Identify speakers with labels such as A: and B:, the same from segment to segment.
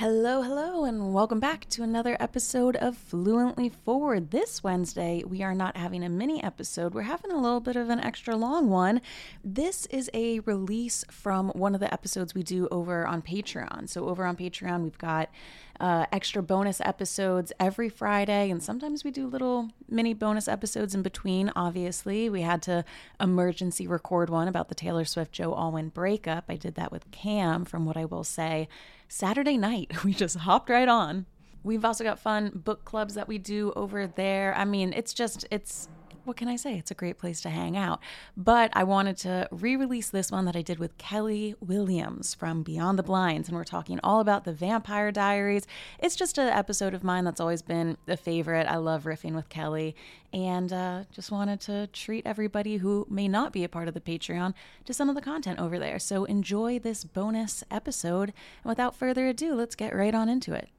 A: Hello, and welcome back to another episode of Fluently Forward. This Wednesday, we are not having a mini episode. We're having a little bit of an extra long one. This is a release from one of the episodes we do over on Patreon. So over on Patreon, we've got extra bonus episodes every Friday, and sometimes we do little mini bonus episodes in between. Obviously, we had to emergency record one about the Taylor Swift-Joe Alwyn breakup. I did that with Cam from What I Will Say. Saturday night, we just hopped right on. We've also got fun book clubs that we do over there. I mean, it's what can I say? It's a great place to hang out. But I wanted to re-release this one that I did with Kelly Williams from Beyond the Blinds, and we're talking all about the Vampire Diaries. It's just an episode of mine that's always been a favorite. I love riffing with Kelly, and just wanted to treat everybody who may not be a part of the Patreon to some of the content over there. So enjoy this bonus episode, and without further ado, let's get right on into it.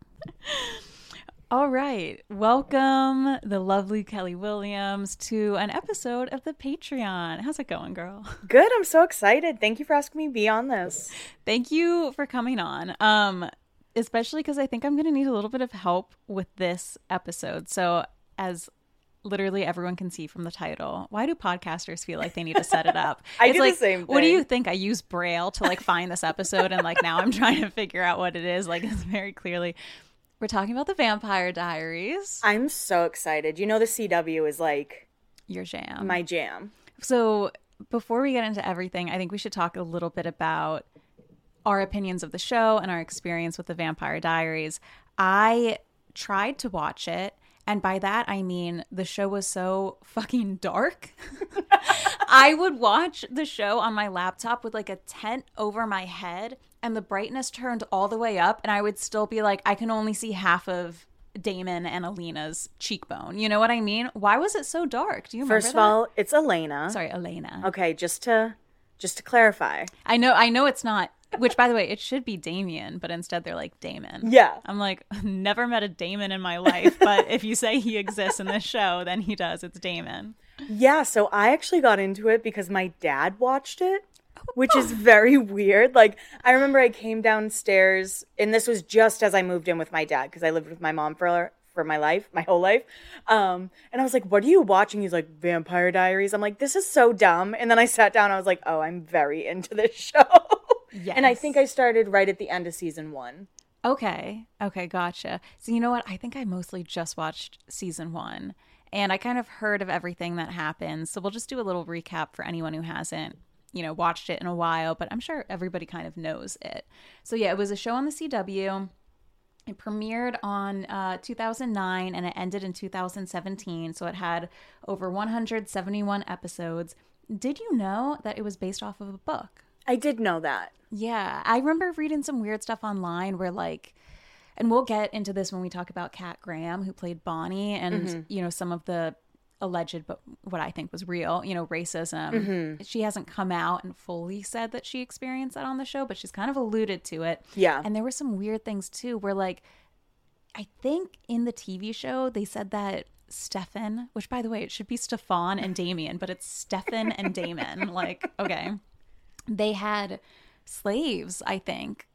A: All right. Welcome, the lovely Kelly Williams, to an episode of the Patreon. How's it going, girl?
B: Good. I'm so excited. Thank you for asking me to be on this.
A: Thank you for coming on, especially because I think I'm going to need a little bit of help with this episode. So as literally everyone can see from the title, why do podcasters feel like they need to set it up?
B: I do the same thing.
A: What do you think? I use Braille to find this episode, and now I'm trying to figure out what it is. It's very clearly... We're talking about the Vampire Diaries.
B: I'm so excited. You know, the CW is
A: your jam.
B: My jam.
A: So before we get into everything, I think we should talk a little bit about our opinions of the show and our experience with the Vampire Diaries. I tried to watch it, and by that I mean the show was so fucking dark. I would watch the show on my laptop with a tent over my head and the brightness turned all the way up, and I would still be I can only see half of Damon and Elena's cheekbone. You know what I mean? Why was it so dark? Do you remember
B: First of all, it's Elena.
A: Sorry, Elena.
B: Okay, just to clarify.
A: I know it's not, which by the way, it should be Damien, but instead they're Damon.
B: Yeah.
A: I'm never met a Damon in my life, but if you say he exists in this show, then he does. It's Damon.
B: Yeah, so I actually got into it because my dad watched it, which is very weird. I remember I came downstairs, and this was just as I moved in with my dad, because I lived with my mom for my whole life. And I was like, what are you watching? He's like, Vampire Diaries. I'm like, this is so dumb. And then I sat down, I was like, oh, I'm very into this show. Yes. And I think I started right at the end of season 1.
A: Okay, gotcha. So you know what? I think I mostly just watched season 1. And I kind of heard of everything that happens. So we'll just do a little recap for anyone who hasn't, watched it in a while. But I'm sure everybody kind of knows it. So yeah, it was a show on the CW. It premiered on 2009 and it ended in 2017. So it had over 171 episodes. Did you know that it was based off of a book?
B: I did know that.
A: Yeah. I remember reading some weird stuff online where and we'll get into this when we talk about Kat Graham, who played Bonnie, and, some of the alleged, but what I think was real, racism. Mm-hmm. She hasn't come out and fully said that she experienced that on the show, but she's kind of alluded to it.
B: Yeah.
A: And there were some weird things, too, where, I think in the TV show, they said that Stefan, which, by the way, it should be Stefan and Damien, but it's Stefan and Damon. Okay. They had slaves, I think,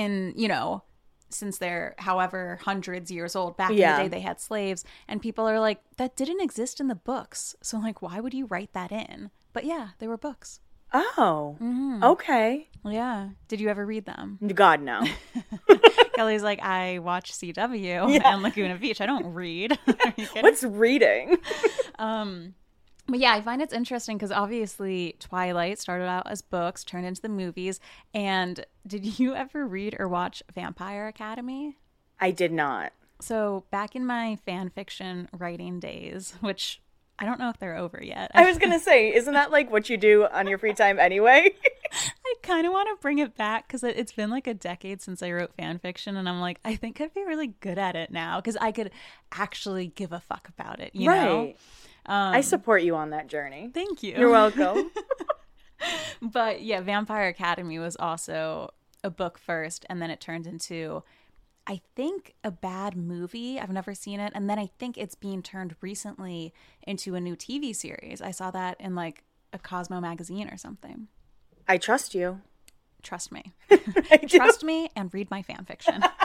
A: since they're however hundreds years old, back in the day they had slaves, and people are that didn't exist in the books, so why would you write that in? But yeah, they were books.
B: Oh, okay.
A: Yeah. Did you ever read them?
B: God, no.
A: Kelly's I watch CW and Laguna Beach. I don't read.
B: What's reading?
A: But yeah, I find it's interesting because obviously Twilight started out as books, turned into the movies. And did you ever read or watch Vampire Academy?
B: I did not.
A: So back in my fan fiction writing days, which I don't know if they're over yet.
B: I was going to say, isn't that what you do on your free time anyway?
A: I kind of want to bring it back because it's been a decade since I wrote fan fiction. And I'm I think I'd be really good at it now because I could actually give a fuck about it, you know?
B: I support you on that journey.
A: Thank you.
B: You're welcome.
A: But yeah, Vampire Academy was also a book first, and then it turned into, I think, a bad movie. I've never seen it. And then I think it's being turned recently into a new TV series. I saw that in a Cosmo magazine or something.
B: I trust you.
A: Trust me.
B: I
A: Trust me and read my fan fiction.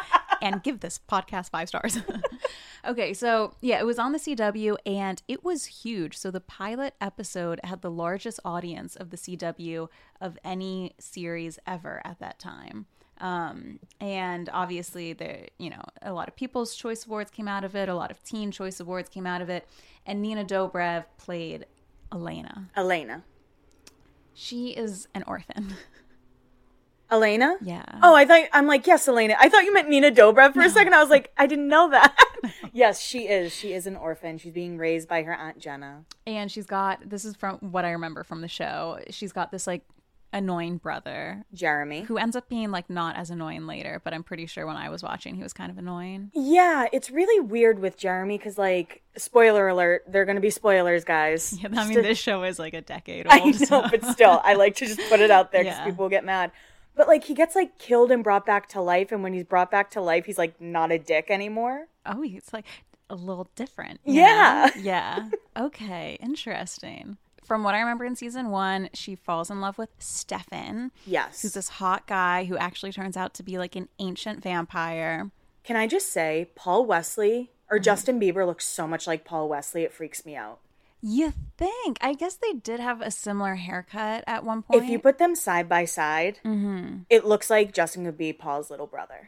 A: and give this podcast 5 stars. Okay, so yeah, it was on the CW and it was huge. So the pilot episode had the largest audience of the CW of any series ever at that time. And obviously there, a lot of People's Choice Awards came out of it. A lot of Teen Choice Awards came out of it. And Nina Dobrev played Elena. She is an orphan.
B: Elena?
A: Yeah.
B: Oh, I'm like, yes, Elena. I thought you meant Nina Dobrev for a second. I was like, I didn't know that. Yes, she is. She is an orphan. She's being raised by her Aunt Jenna.
A: And she's got, this is from what I remember from the show, she's got this like annoying brother,
B: Jeremy,
A: who ends up being like not as annoying later, but I'm pretty sure when I was watching he was kind of annoying.
B: Yeah, it's really weird with Jeremy because, like, spoiler alert, they're going to be spoilers, guys.
A: Yeah, I mean, this show is like a decade old.
B: I know,
A: so.
B: But still, I like to just put it out there because people will get mad. But, like, he gets, like, killed and brought back to life, and when he's brought back to life, he's, like, not a dick anymore.
A: Oh, he's, like, a little different.
B: Yeah.
A: Yeah. Okay, interesting. From what I remember in season 1, she falls in love with Stefan.
B: Yes.
A: Who's this hot guy who actually turns out to be, like, an ancient vampire.
B: Can I just say, Paul Wesley, or Justin Bieber looks so much like Paul Wesley, it freaks me out.
A: You think? I guess they did have a similar haircut at one point.
B: If you put them side by side, it looks like Justin could be Paul's little brother.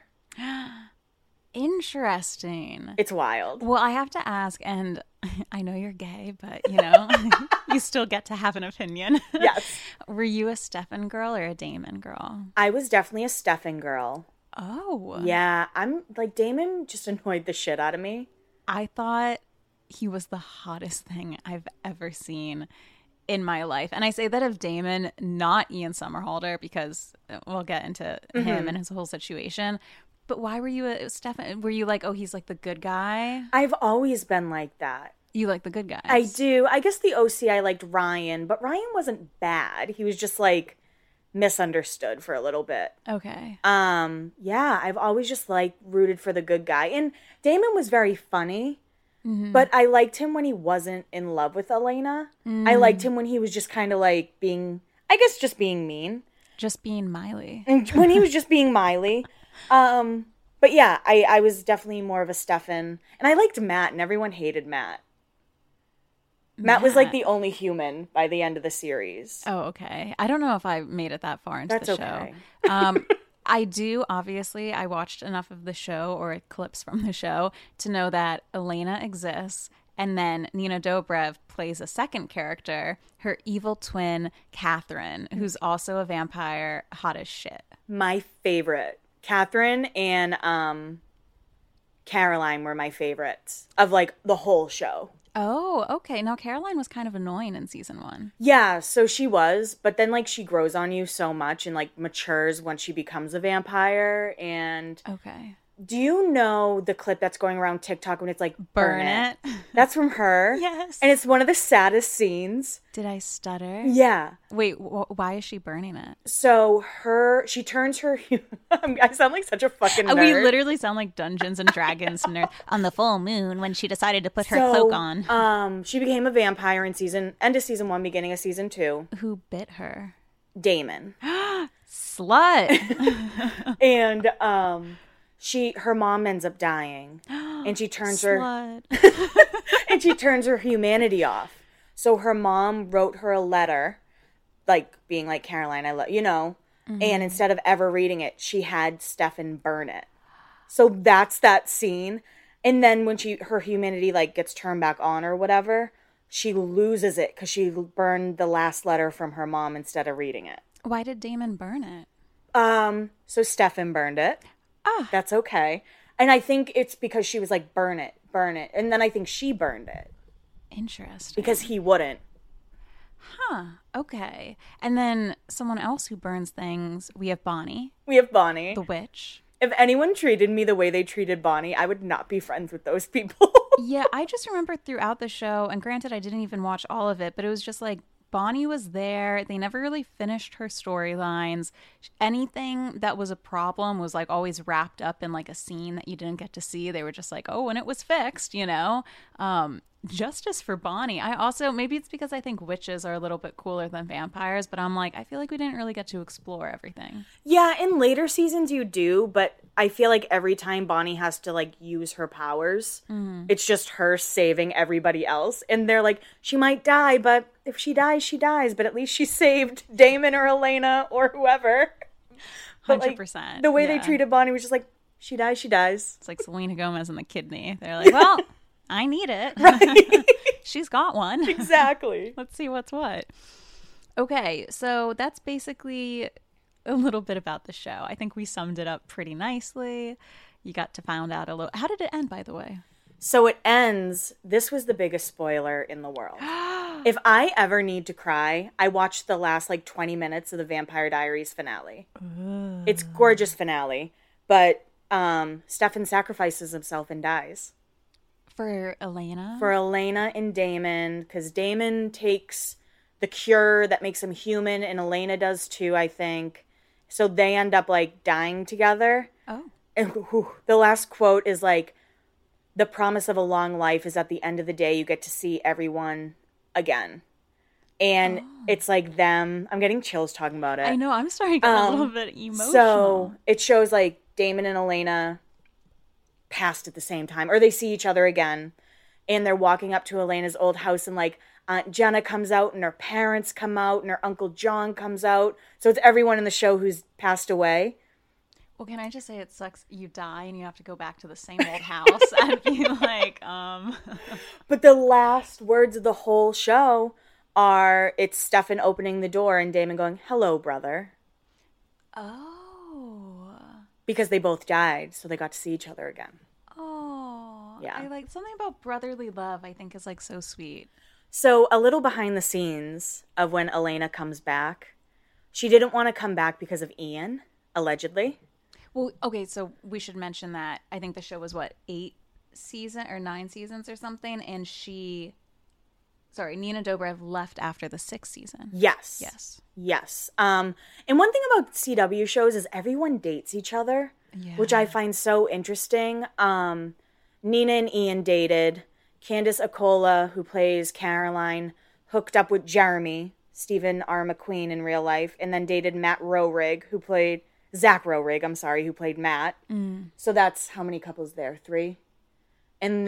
A: Interesting.
B: It's wild.
A: Well, I have to ask, and I know you're gay, but, you still get to have an opinion.
B: Yes.
A: Were you a Stefan girl or a Damon girl?
B: I was definitely a Stefan girl.
A: Oh.
B: Yeah, I'm, like, Damon just annoyed the shit out of me.
A: I thought he was the hottest thing I've ever seen in my life. And I say that of Damon, not Ian Somerhalder, because we'll get into him and his whole situation. But why were you a Stefan? Were you like, oh, he's like the good guy?
B: I've always been like that.
A: You like the good guys?
B: I do. I guess the OC, I liked Ryan, but Ryan wasn't bad. He was just, like, misunderstood for a little bit.
A: Okay.
B: Yeah, I've always just, like, rooted for the good guy. And Damon was very funny. But I liked him when he wasn't in love with Elena. I liked him when he was just kind of like being, I guess, just being mean.
A: Just being Miley.
B: And when he was just being Miley. But yeah, I was definitely more of a Stefan. And I liked Matt, and everyone hated Matt. Matt was like the only human by the end of the series.
A: Oh, okay. I don't know if I made it that far into the show.
B: Okay.
A: I do, obviously, I watched enough of the show or clips from the show to know that Elena exists. And then Nina Dobrev plays a second character, her evil twin, Catherine, who's also a vampire, hot as shit.
B: My favorite. Catherine and Caroline were my favorites of, like, the whole show.
A: Oh, okay. Now, Caroline was kind of annoying in season 1.
B: Yeah, so she was, but then, like, she grows on you so much and, like, matures when she becomes a vampire. And
A: okay.
B: Do you know the clip that's going around TikTok when it's like, burn it?
A: It?
B: That's from her.
A: Yes.
B: And it's one of the saddest scenes.
A: Did I stutter?
B: Yeah.
A: Wait, why is she burning it?
B: So she turns her, I sound like such a fucking nerd.
A: We literally sound like Dungeons and Dragons nerds. On the full moon when she decided to put her cloak on.
B: She became a vampire in end of season 1, beginning of season 2.
A: Who bit her?
B: Damon.
A: Slut.
B: And, her mom ends up dying, and she turns her and she turns her humanity off. So her mom wrote her a letter, like being like, Caroline, I love and instead of ever reading it, she had Stefan burn it. So that's that scene. And then when her humanity like gets turned back on or whatever, she loses it because she burned the last letter from her mom instead of reading it.
A: Why did Damon burn it?
B: So Stefan burned it.
A: Ah.
B: That's okay. And I think it's because she was like, burn it. And then I think she burned it.
A: Interesting.
B: Because he wouldn't.
A: Huh. Okay. And then someone else who burns things, we have Bonnie.
B: The
A: witch.
B: If anyone treated me the way they treated Bonnie, I would not be friends with those people.
A: Yeah, I just remember throughout the show, and granted I didn't even watch all of it, but it was just like, Bonnie was there. They never really finished her storylines. Anything that was a problem was like always wrapped up in like a scene that you didn't get to see. They were just like, oh, and it was fixed, justice for Bonnie. I also, maybe it's because I think witches are a little bit cooler than vampires, but I'm like, I feel like we didn't really get to explore everything.
B: Yeah, in later seasons you do, but I feel like every time Bonnie has to like use her powers, it's just her saving everybody else. And they're like, she might die, but if she dies, she dies. But at least she saved Damon or Elena or whoever. But,
A: 100%.
B: Like, the way they treated Bonnie was just like, she dies, she dies.
A: It's like Selena Gomez and the kidney. They're like, well, I need it.
B: Right.
A: She's got one.
B: Exactly.
A: Let's see what's what. Okay, so that's basically a little bit about the show. I think we summed it up pretty nicely. You got to find out a little. How did it end, by the way?
B: So it ends. This was the biggest spoiler in the world. If I ever need to cry, I watch the last like 20 minutes of the Vampire Diaries finale. It's gorgeous finale, but Stefan sacrifices himself and dies.
A: For Elena?
B: For Elena and Damon, because Damon takes the cure that makes him human, and Elena does too, I think. So they end up like dying together.
A: Oh.
B: And the last quote is like, the promise of a long life is at the end of the day, you get to see everyone again. And it's like them. I'm getting chills talking about it.
A: I know. I'm starting to get a little bit emotional.
B: So it shows like Damon and Elena passed at the same time, or they see each other again, and they're walking up to Elena's old house, and like Aunt Jenna comes out, and her parents come out, and her Uncle John comes out. So it's everyone in the show who's passed away.
A: Well, can I just say it sucks? You die and you have to go back to the same old house and be like,
B: But the last words of the whole show are, it's Stefan opening the door and Damon going, hello, brother.
A: Oh.
B: Because they both died, so they got to see each other again.
A: Oh.
B: Yeah.
A: I like something about brotherly love, I think, is like so sweet.
B: So a little behind the scenes of when Elena comes back, she didn't want to come back because of Ian, allegedly.
A: Well, okay, so we should mention that I think the show was, 9 seasons or something, and Nina Dobrev left after the 6th season.
B: Yes.
A: Yes.
B: And one thing about CW shows is everyone dates each other, which I find so interesting. Nina and Ian dated. Candace Acola, who plays Caroline, hooked up with Jeremy, Stephen R. McQueen in real life, and then dated Zach Rohrig, who played Matt. So that's how many couples there? 3. And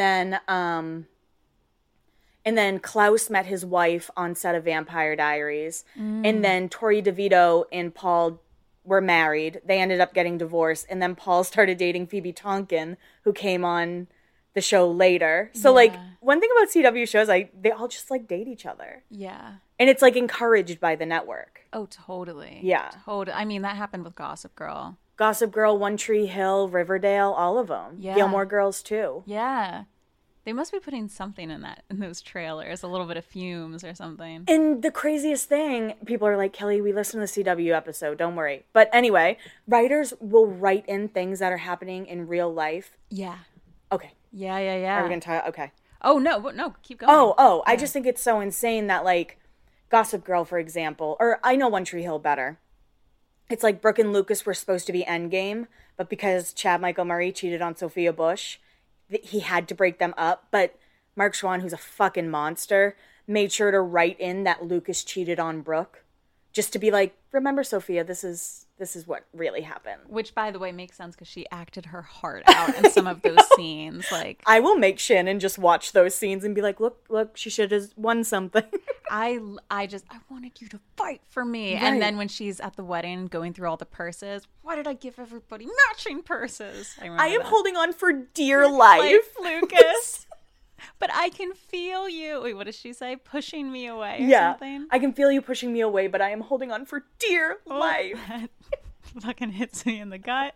B: then Klaus met his wife on set of Vampire Diaries. And then Tori DeVito and Paul were married. They ended up getting divorced. And then Paul started dating Phoebe Tonkin, who came on the show later. So like one thing about CW shows, they all just like date each other.
A: Yeah.
B: And it's like encouraged by the network.
A: Oh, totally.
B: Yeah.
A: I mean, that happened with Gossip Girl.
B: Gossip Girl, One Tree Hill, Riverdale, all of them.
A: Yeah.
B: Gilmore Girls too.
A: Yeah. They must be putting something in those trailers, a little bit of fumes or something.
B: And the craziest thing, people are like, Kelly, we listened to the CW episode, don't worry. But anyway, writers will write in things that are happening in real life.
A: Yeah.
B: Okay.
A: Yeah.
B: Are we going to talk? Okay.
A: Oh, no, keep going.
B: Oh, I just think it's so insane that, like, Gossip Girl, for example, or I know One Tree Hill better. It's like Brooke and Lucas were supposed to be endgame, but because Chad Michael Murray cheated on Sophia Bush, he had to break them up. But Mark Schwann, who's a fucking monster, made sure to write in that Lucas cheated on Brooke, just to be like, remember, Sophia, this is what really happened.
A: Which, by the way, makes sense because she acted her heart out in some of those scenes. Like,
B: I will make Shannon just watch those scenes and be like, look, she should have won something.
A: I wanted you to fight for me.
B: Right.
A: And then when she's at the wedding going through all the purses, why did I give everybody matching purses?
B: I am holding on for dear life,
A: Lucas. But I can feel you. Wait, what does she say? Pushing me away or something?
B: I can feel you pushing me away, but I am holding on for dear life.
A: That fucking hits me in the gut.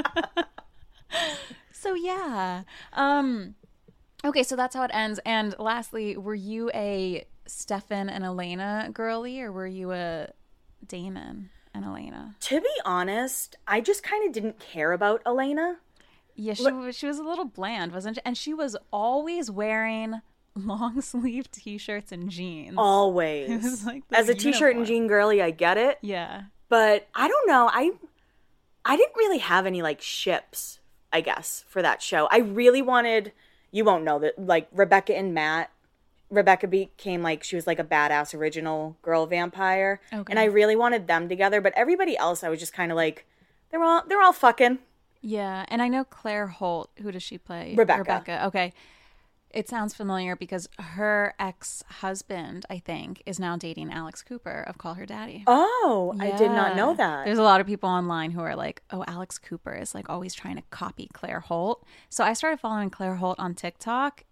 A: So, yeah. Okay, so that's how it ends. And lastly, were you a Stefan and Elena girly, or were you a Damon and Elena?
B: To be honest, I just kind of didn't care about Elena.
A: Yeah, she was a little bland, wasn't she? And she was always wearing long sleeve t-shirts and jeans.
B: Always.
A: It was like
B: as a t-shirt and jean girly, I get it.
A: Yeah.
B: But I don't know. I didn't really have any like ships, I guess, for that show. I really wanted, you won't know that, like Rebecca and Matt Rebecca became like, she was like a badass original girl vampire.
A: Okay.
B: And I really wanted them together, but everybody else I was just kind of like, they're all fucking.
A: Yeah, and I know Claire Holt. Who does she play?
B: Rebecca.
A: Okay. It sounds familiar because her ex-husband, I think, is now dating Alex Cooper of Call Her Daddy.
B: Oh, I did not know that.
A: There's a lot of people online who are like, oh, Alex Cooper is like always trying to copy Claire Holt. So I started following Claire Holt on TikTok.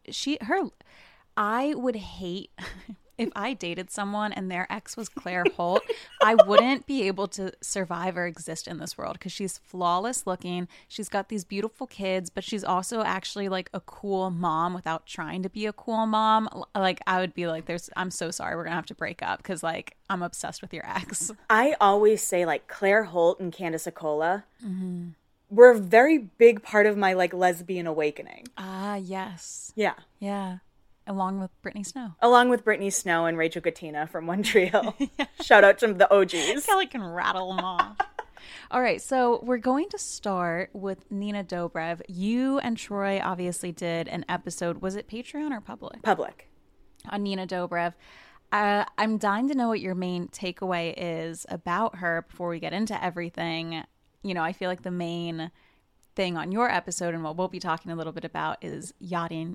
A: I would hate if I dated someone and their ex was Claire Holt. I wouldn't be able to survive or exist in this world because she's flawless looking. She's got these beautiful kids, but she's also actually like a cool mom without trying to be a cool mom. Like I would be like, I'm so sorry, we're gonna have to break up because like I'm obsessed with your ex.
B: I always say like Claire Holt and Candice Accola were a very big part of my like lesbian awakening.
A: Ah, yes.
B: Yeah.
A: Yeah. Along with Brittany Snow.
B: Along with Brittany Snow and Rachel Katina from One Tree Hill. Shout out to the OGs.
A: Kelly can rattle them off. All right, so we're going to start with Nina Dobrev. You and Troy obviously did an episode. Was it Patreon or public?
B: Public.
A: On Nina Dobrev. I'm dying to know what your main takeaway is about her before we get into everything. You know, I feel like the main thing on your episode and what we'll be talking a little bit about is yachting.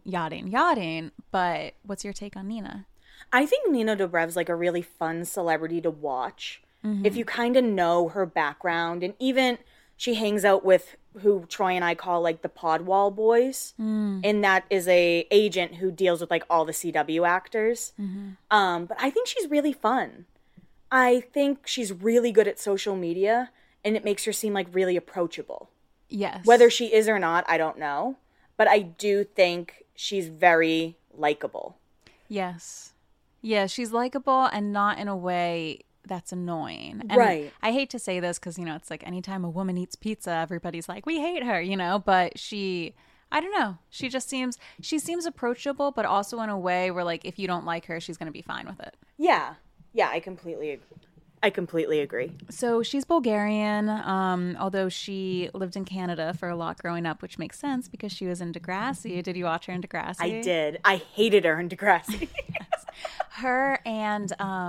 A: But what's your take on Nina?
B: I think Nina Dobrev's like a really fun celebrity to watch. If you kind of know her background, and even she hangs out with who Troy and I call like the Podwall boys, and that is a agent who deals with like all the CW actors. But I think she's really fun. I think she's really good at social media, and it makes her seem like really approachable.
A: Yes.
B: Whether she is or not, I don't know. But I do think she's very likable.
A: Yes. Yeah, she's likable and not in a way that's annoying. And
B: right.
A: I hate to say this because, you know, it's like anytime a woman eats pizza, everybody's like, we hate her, you know, but I don't know. She seems approachable, but also in a way where like, if you don't like her, she's going to be fine with it.
B: Yeah. Yeah, I completely agree.
A: So she's Bulgarian, although she lived in Canada for a lot growing up, which makes sense because she was in Degrassi. Did you watch her in Degrassi?
B: I did. I hated her in Degrassi.
A: Yes. Her and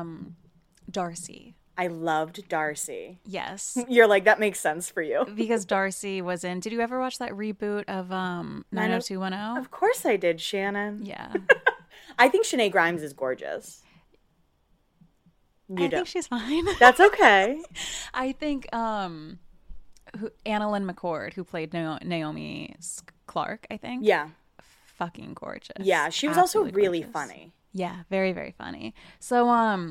A: Darcy.
B: I loved Darcy.
A: Yes.
B: You're like, that makes sense for you.
A: Because Darcy was in... Did you ever watch that reboot of 90210?
B: Of course I did, Shannon.
A: Yeah.
B: I think Shanae Grimes is gorgeous.
A: I think she's fine.
B: That's okay.
A: I think Annalyn McCord, who played Naomi Clark, I think.
B: Yeah.
A: Fucking gorgeous.
B: Yeah, she was
A: Absolutely
B: also really
A: gorgeous.
B: funny.
A: Yeah, very, very funny. So,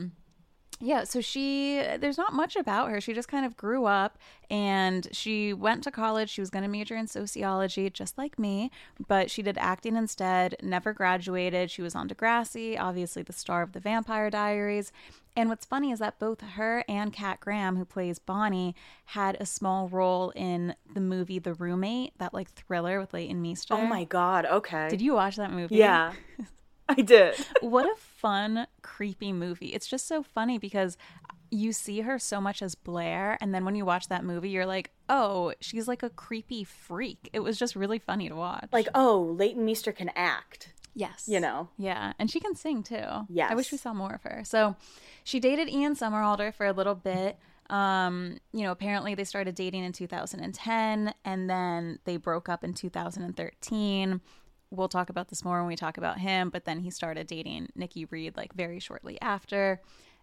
A: yeah, so there's not much about her. She just kind of grew up and she went to college. She was going to major in sociology, just like me, but she did acting instead, never graduated. She was on Degrassi, obviously the star of The Vampire Diaries. And what's funny is that both her and Kat Graham, who plays Bonnie, had a small role in the movie The Roommate, that like thriller with Leighton Meester.
B: Oh my God, okay.
A: Did you watch that movie?
B: Yeah, I did.
A: What a fun, creepy movie. It's just so funny because you see her so much as Blair, and then when you watch that movie, you're like, oh, she's like a creepy freak. It was just really funny to watch.
B: Like, oh, Leighton Meester can act.
A: Yes.
B: You know?
A: Yeah. And she can sing too.
B: Yes.
A: I wish we saw more of her. So she dated Ian Somerhalder for a little bit. Apparently they started dating in 2010 and then they broke up in 2013. We'll talk about this more when we talk about him, but then he started dating Nikki Reed like very shortly after.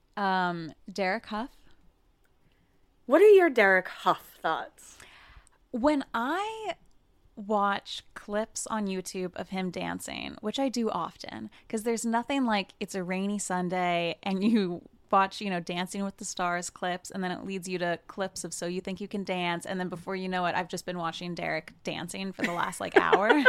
A: Derek Huff.
B: What are your Derek Huff thoughts?
A: When I watch clips on YouTube of him dancing, which I do often, because there's nothing like it's a rainy Sunday and you watch, Dancing with the Stars clips, and then it leads you to clips of So You Think You Can Dance, and then before you know it, I've just been watching Derek dancing for the last hour.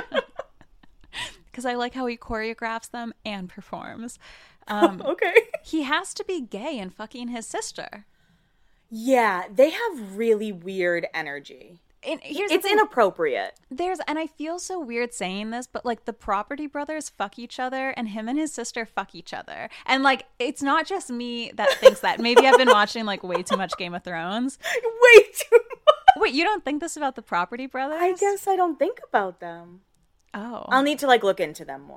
A: Because I like how he choreographs them and performs.
B: Okay.
A: He has to be gay and fucking his sister.
B: Yeah, they have really weird energy. It's inappropriate.
A: And I feel so weird saying this, but like the Property Brothers fuck each other and him and his sister fuck each other. And like, it's not just me that thinks that. Maybe I've been watching like way too much Game of Thrones.
B: Way too much.
A: Wait, you don't think this about the Property Brothers?
B: I guess I don't think about them.
A: Oh.
B: I'll need to look into them more.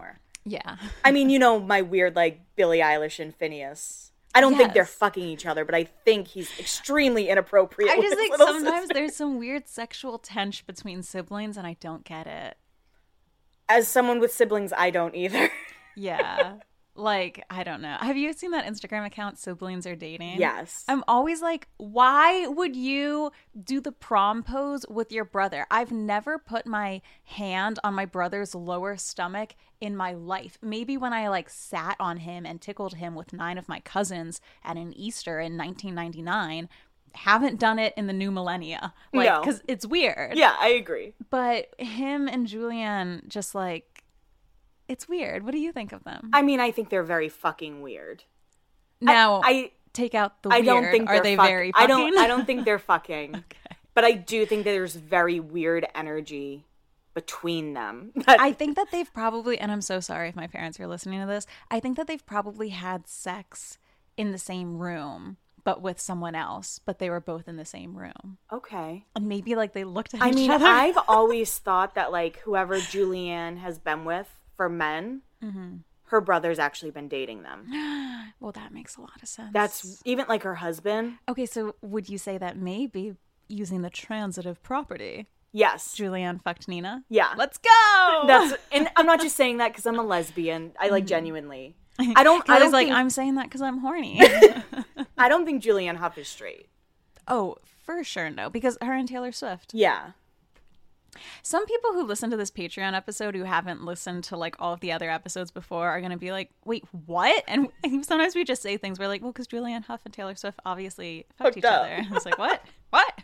A: Yeah.
B: I mean, you know, my weird, like, Billie Eilish and Phineas. I don't think they're
A: Yes.
B: fucking each other, but I think he's extremely inappropriate.
A: I
B: with
A: just
B: his
A: think
B: little
A: sometimes
B: sister.
A: there's some weird sexual tension between siblings, and I don't get it.
B: As someone with siblings, I don't either.
A: Yeah. Like, I don't know. Have you seen that Instagram account, Siblings Are Dating?
B: Yes.
A: I'm always like, why would you do the prom pose with your brother? I've never put my hand on my brother's lower stomach in my life. Maybe when I like sat on him and tickled him with 9 of my cousins at an Easter in 1999. Haven't done it in the new millennia. Like,
B: No.
A: because it's weird.
B: Yeah, I agree.
A: But him and Julianne just like, it's weird. What do you think of them?
B: I mean, I think they're very fucking weird.
A: Now,
B: I
A: take out the
B: I
A: weird.
B: don't think
A: Are
B: they're
A: they
B: fuck-
A: very fucking?
B: I don't think they're fucking.
A: Okay.
B: But I do think that there's very weird energy between them.
A: I think that they've probably, and I'm so sorry if my parents are listening to this, I think that they've probably had sex in the same room, but with someone else, but they were both in the same room.
B: Okay.
A: And maybe like they looked at
B: I
A: each
B: mean,
A: other.
B: I've always thought that like whoever Julianne has been with for men, her brother's actually been dating them.
A: Well, that makes a lot of sense.
B: That's even like her husband.
A: okay. So would you say that maybe using the transitive property,
B: Yes.
A: Julianne fucked Nina?
B: Yeah.
A: Let's go.
B: That's and I'm not just saying that because I'm a lesbian. I like genuinely. I
A: I
B: don't
A: was like,
B: think,
A: I'm saying that because I'm horny.
B: I don't think Julianne Hough is straight.
A: Oh, for sure no, because her and Taylor Swift.
B: Yeah.
A: Some people who listen to this Patreon episode who haven't listened to like all of the other episodes before are going to be like, wait, what? And sometimes we just say things. We're like, well, because Julianne Hough and Taylor Swift obviously fucked each
B: up.
A: other. I was like, what? What?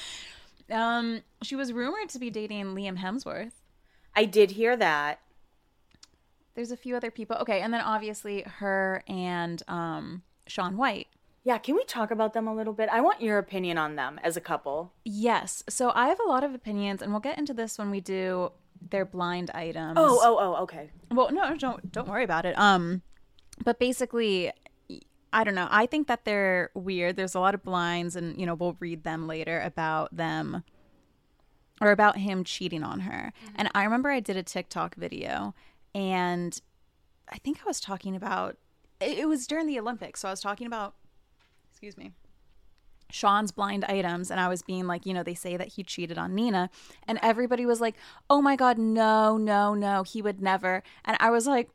A: She was rumored to be dating Liam Hemsworth.
B: I did hear that.
A: There's a few other people. Okay, and then obviously her and Shaun White.
B: Yeah, can we talk about them a little bit? I want your opinion on them as a couple.
A: Yes. So I have a lot of opinions, and we'll get into this when we do their blind items.
B: Oh, okay.
A: Well, no, don't worry about it. But basically, I don't know. I think that they're weird. There's a lot of blinds, and you know, we'll read them later about them or about him cheating on her. And I remember I did a TikTok video, and I think I was talking about it was during the Olympics, so I was talking about Sean's blind items, and I was being like, you know, they say that he cheated on Nina, and everybody was like, oh my god, no, he would never. And I was like,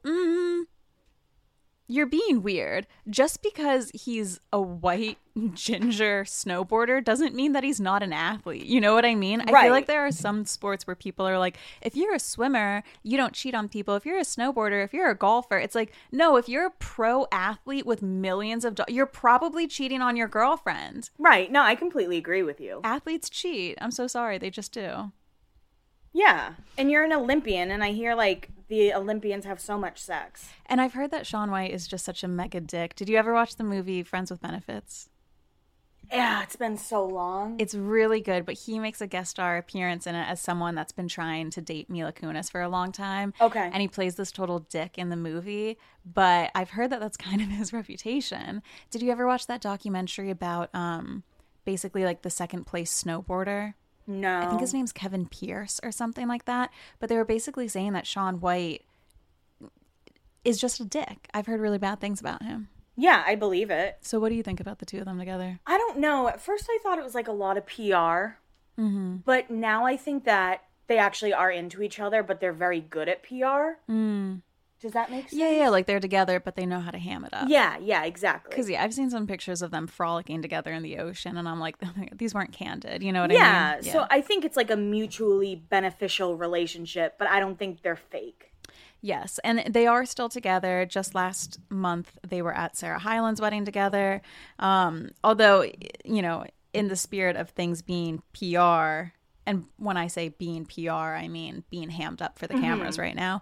A: you're being weird. Just because he's a white ginger snowboarder doesn't mean that he's not an athlete. You know what I mean? I
B: Right.
A: feel like there are some sports where people are like, if you're a swimmer, you don't cheat on people. If you're a snowboarder, if you're a golfer, it's like, no, if you're a pro athlete with millions of dollars, you're probably cheating on your girlfriend.
B: Right. No, I completely agree with you.
A: Athletes cheat. I'm so sorry. They just do.
B: Yeah. And you're an Olympian, and I hear like the Olympians have so much sex.
A: And I've heard that Shaun White is just such a mega dick. Did you ever watch the movie Friends with Benefits?
B: Yeah, it's been so long.
A: It's really good, but he makes a guest star appearance in it as someone that's been trying to date Mila Kunis for a long time.
B: Okay.
A: And he plays this total dick in the movie, but I've heard that that's kind of his reputation. Did you ever watch that documentary about basically like the second place snowboarder?
B: No.
A: I think his name's Kevin Pierce or something like that. But they were basically saying that Shaun White is just a dick. I've heard really bad things about him.
B: Yeah, I believe it.
A: So what do you think about the two of them together?
B: I don't know. At first, I thought it was like a lot of PR. But now I think that they actually are into each other, but they're very good at PR. Does that make sense?
A: Yeah, like they're together, but they know how to ham it up.
B: Yeah, exactly.
A: Because, yeah, I've seen some pictures of them frolicking together in the ocean, and I'm like, these weren't candid. You know what I
B: Yeah,
A: mean?
B: so I think it's like a mutually beneficial relationship, but I don't think they're fake.
A: Yes, and they are still together. Just last month, they were at Sarah Hyland's wedding together. Although, you know, in the spirit of things being PR, and when I say being PR, I mean being hammed up for the cameras right now.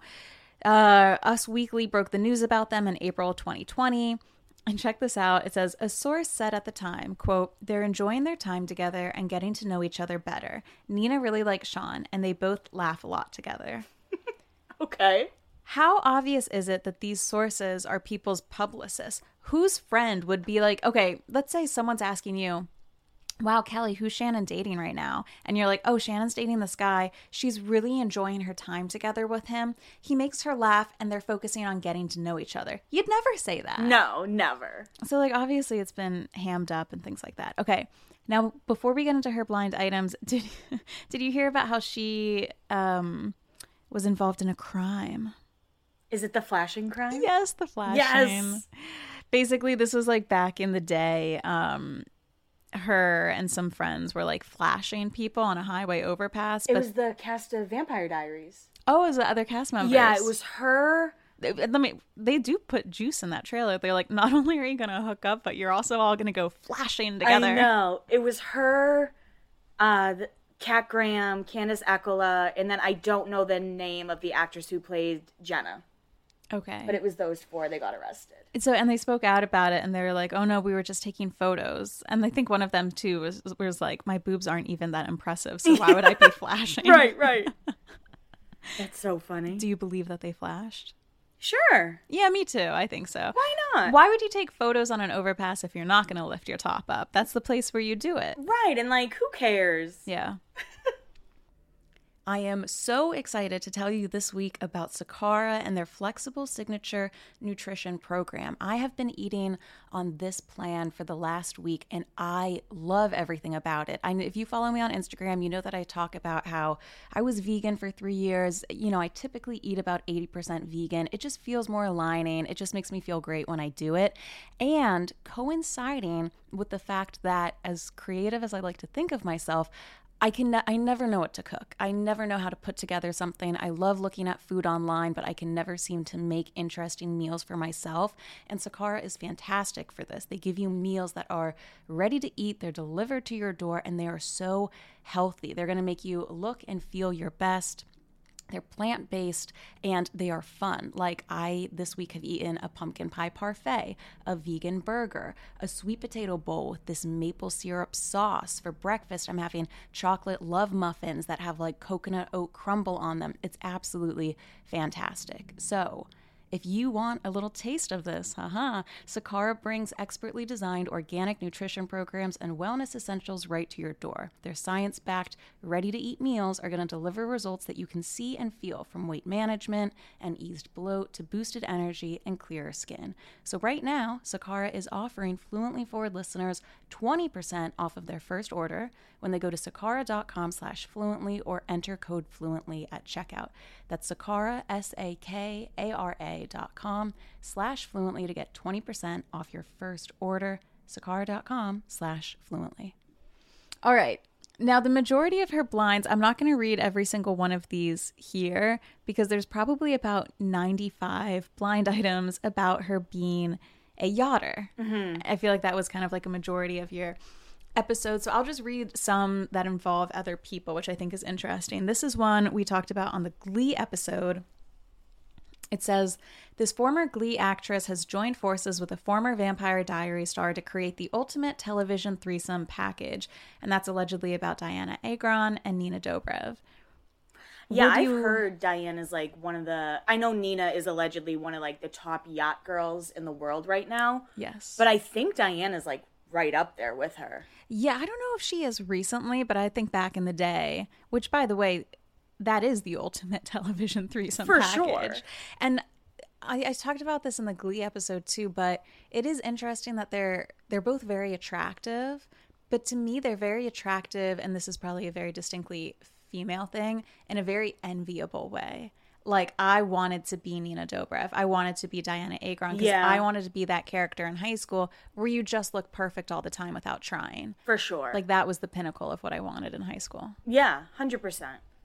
A: Us Weekly broke the news about them in April 2020. And check this out. It says, a source said at the time, quote, they're enjoying their time together and getting to know each other better. Nina really likes Shaun, and they both laugh a lot together.
B: Okay.
A: How obvious is it that these sources are people's publicists? Whose friend would be like, okay, let's say someone's asking you, wow, Kelly, who's Shannon dating right now? And you're like, oh, Shannon's dating this guy. She's really enjoying her time together with him. He makes her laugh and they're focusing on getting to know each other. You'd never say that.
B: No, never.
A: So, like, obviously it's been hammed up and things like that. Okay. Now, before we get into her blind items, did you hear about how she was involved in a crime?
B: Is it the flashing crime?
A: Yes, the flashing.
B: Yes.
A: Basically, this was like back in the day. Her and some friends were like flashing people on a highway overpass.
B: It was the cast of Vampire Diaries.
A: Oh, it was the other cast members.
B: Yeah, it was her.
A: They do put juice in that trailer. They're like, not only are you going to hook up, but you're also all going to go flashing together.
B: I know. It was her, Kat Graham, Candice Ecola, and then I don't know the name of the actress who played Jenna.
A: Okay.
B: But it was those four. They got arrested.
A: So, and they spoke out about it, and they were like, oh no, we were just taking photos. And I think one of them too was like, my boobs aren't even that impressive, so why would I be flashing?
B: Right. That's so funny.
A: Do you believe that they flashed?
B: Sure.
A: Yeah, me too. I think so.
B: Why not?
A: Why would you take photos on an overpass if you're not going to lift your top up? That's the place where you do it.
B: Right, and like, who cares?
A: Yeah. I am so excited to tell you this week about Sakara and their flexible signature nutrition program. I have been eating on this plan for the last week and I love everything about it. If you follow me on Instagram, you know that I talk about how I was vegan for 3 years. You know, I typically eat about 80% vegan. It just feels more aligning. It just makes me feel great when I do it. And coinciding with the fact that, as creative as I like to think of myself, I never know what to cook. I never know how to put together something. I love looking at food online, but I can never seem to make interesting meals for myself. And Sakara is fantastic for this. They give you meals that are ready to eat. They're delivered to your door, and they are so healthy. They're going to make you look and feel your best. They're plant-based and they are fun. Like I, this week, have eaten a pumpkin pie parfait, a vegan burger, a sweet potato bowl with this maple syrup sauce. For breakfast, I'm having chocolate love muffins that have like coconut oat crumble on them. It's absolutely fantastic. So if you want a little taste of this, Sakara brings expertly designed organic nutrition programs and wellness essentials right to your door. Their science-backed, ready-to-eat meals are going to deliver results that you can see and feel, from weight management and eased bloat to boosted energy and clearer skin. So right now, Sakara is offering Fluently Forward listeners 20% off of their first order when they go to sakara.com/fluently or enter code FLUENTLY at checkout. That's Sakara, SAKARA.com/fluently to get 20% off your first order. Sakara.com/fluently. All right. Now, the majority of her blinds, I'm not going to read every single one of these here because there's probably about 95 blind items about her being a yachter. Mm-hmm. I feel like that was kind of like a majority of your episode. So I'll just read some that involve other people, which I think is interesting. This is one we talked about on the Glee episode. It says, this former Glee actress has joined forces with a former Vampire Diaries star to create the ultimate television threesome package. And that's allegedly about Diana Agron and Nina Dobrev.
B: Yeah, I've heard Diana's like one of the... I know Nina is allegedly one of like the top yacht girls in the world right now.
A: Yes.
B: But I think Diana's like right up there with her.
A: Yeah, I don't know if she is recently, but I think back in the day, which, by the way, that is the ultimate television threesome package. For sure. And I talked about this in the Glee episode too, but it is interesting that they're both very attractive, but to me they're very attractive, and this is probably a very distinctly female thing, in a very enviable way. Like, I wanted to be Nina Dobrev. I wanted to be Diana Agron because I wanted to be that character in high school where you just look perfect all the time without trying.
B: For sure.
A: Like, that was the pinnacle of what I wanted in high school.
B: Yeah, 100%.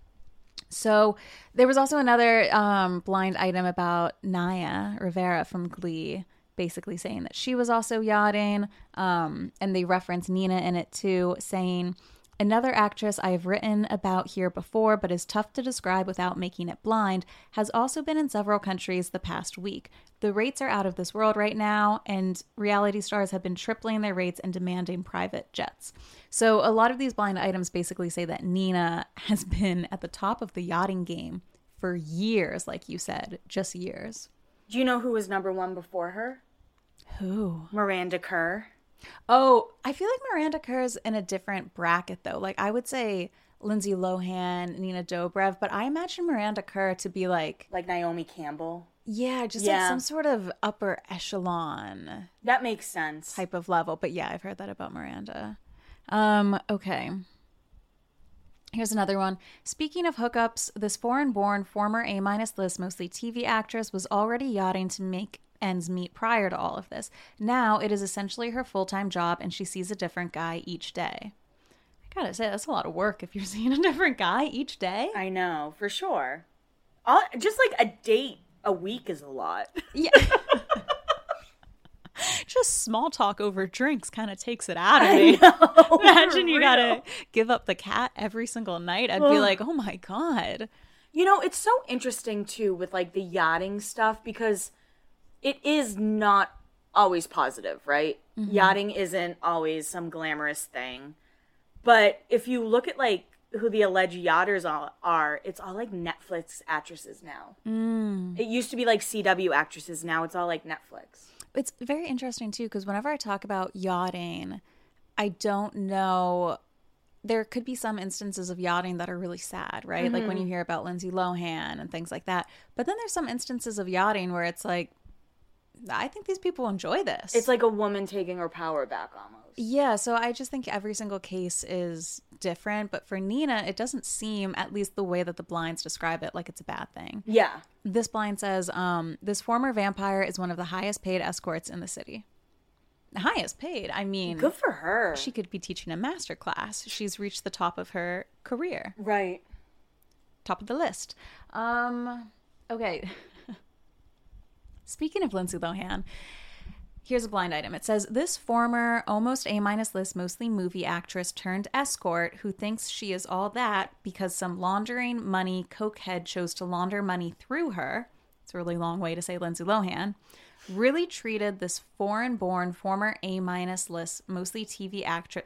A: So there was also another blind item about Naya Rivera from Glee, basically saying that she was also yachting. And they reference Nina in it too, saying, another actress I have written about here before, but is tough to describe without making it blind, has also been in several countries the past week. The rates are out of this world right now, and reality stars have been tripling their rates and demanding private jets. So a lot of these blind items basically say that Nina has been at the top of the yachting game for years, like you said, just years.
B: Do you know who was number one before her?
A: Who?
B: Miranda Kerr.
A: Oh, I feel like Miranda Kerr's in a different bracket though. Like I would say Lindsay Lohan, Nina Dobrev, but I imagine Miranda Kerr to be like,
B: Like Naomi Campbell.
A: yeah, just like
B: Yeah.
A: some sort of upper echelon
B: That makes sense.
A: type of level. But yeah, I've heard that about Miranda. Okay. Here's another one. Speaking of hookups, this foreign-born former A-minus list, mostly TV actress, was already yachting to make ends meet prior to all of this. Now it is essentially her full-time job, and she sees a different guy each day. I gotta say, that's a lot of work if you're seeing a different guy each day.
B: I know, for sure. Just like a date a week is a lot.
A: Yeah. Just small talk over drinks kind of takes it out of me.
B: know,
A: Imagine you
B: for
A: gotta
B: real.
A: give up the cat every single night. I'd be like, oh my God.
B: You know, it's so interesting too with like the yachting stuff because it is not always positive, right? Yachting isn't always some glamorous thing. But if you look at like who the alleged yachters are, it's all like Netflix actresses now. It used to be like CW actresses. Now it's all like Netflix.
A: It's very interesting too, because whenever I talk about yachting, I don't know. There could be some instances of yachting that are really sad, right? Like when you hear about Lindsay Lohan and things like that. But then there's some instances of yachting where it's like, I think these people enjoy this.
B: It's like a woman taking her power back almost.
A: Yeah, so I just think every single case is different. But for Nina, it doesn't seem, at least the way that the blinds describe it, like it's a bad thing.
B: Yeah.
A: This blind says, this former vampire is one of the highest paid escorts in the city. Highest paid? I mean,
B: Good for her.
A: she could be teaching a master class. She's reached the top of her career.
B: Right.
A: Top of the list. Okay. Speaking of Lindsay Lohan, here's a blind item. It says, this former almost A-minus list, mostly movie actress turned escort who thinks she is all that because some laundering money cokehead chose to launder money through her. It's a really long way to say Lindsay Lohan. Really treated this foreign-born former A-minus list, mostly TV actress.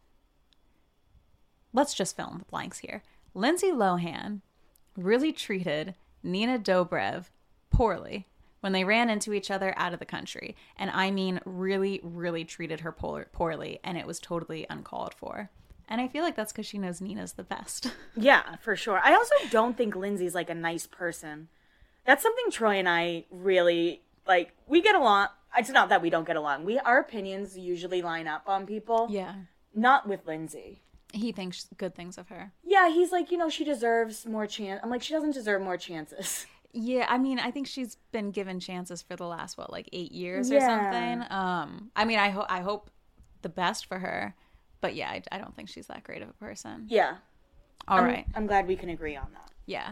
A: Let's just fill in the blanks here. Lindsay Lohan really treated Nina Dobrev poorly when they ran into each other out of the country. And I mean really, really treated her poorly, and it was totally uncalled for. And I feel like that's because she knows Nina's the best.
B: Yeah, for sure. I also don't think Lindsay's like a nice person. That's something Troy and I really like. We get along. It's not that we don't get along. Our opinions usually line up on people.
A: Yeah.
B: Not with Lindsay.
A: He thinks good things of her.
B: Yeah, he's like, she deserves more chance. I'm like, she doesn't deserve more chances.
A: Yeah, I mean, I think she's been given chances for the last, 8 years or
B: Yeah.
A: something. I mean, I hope the best for her. But yeah, I don't think she's that great of a person.
B: Yeah.
A: All right.
B: I'm glad we can agree on that.
A: Yeah.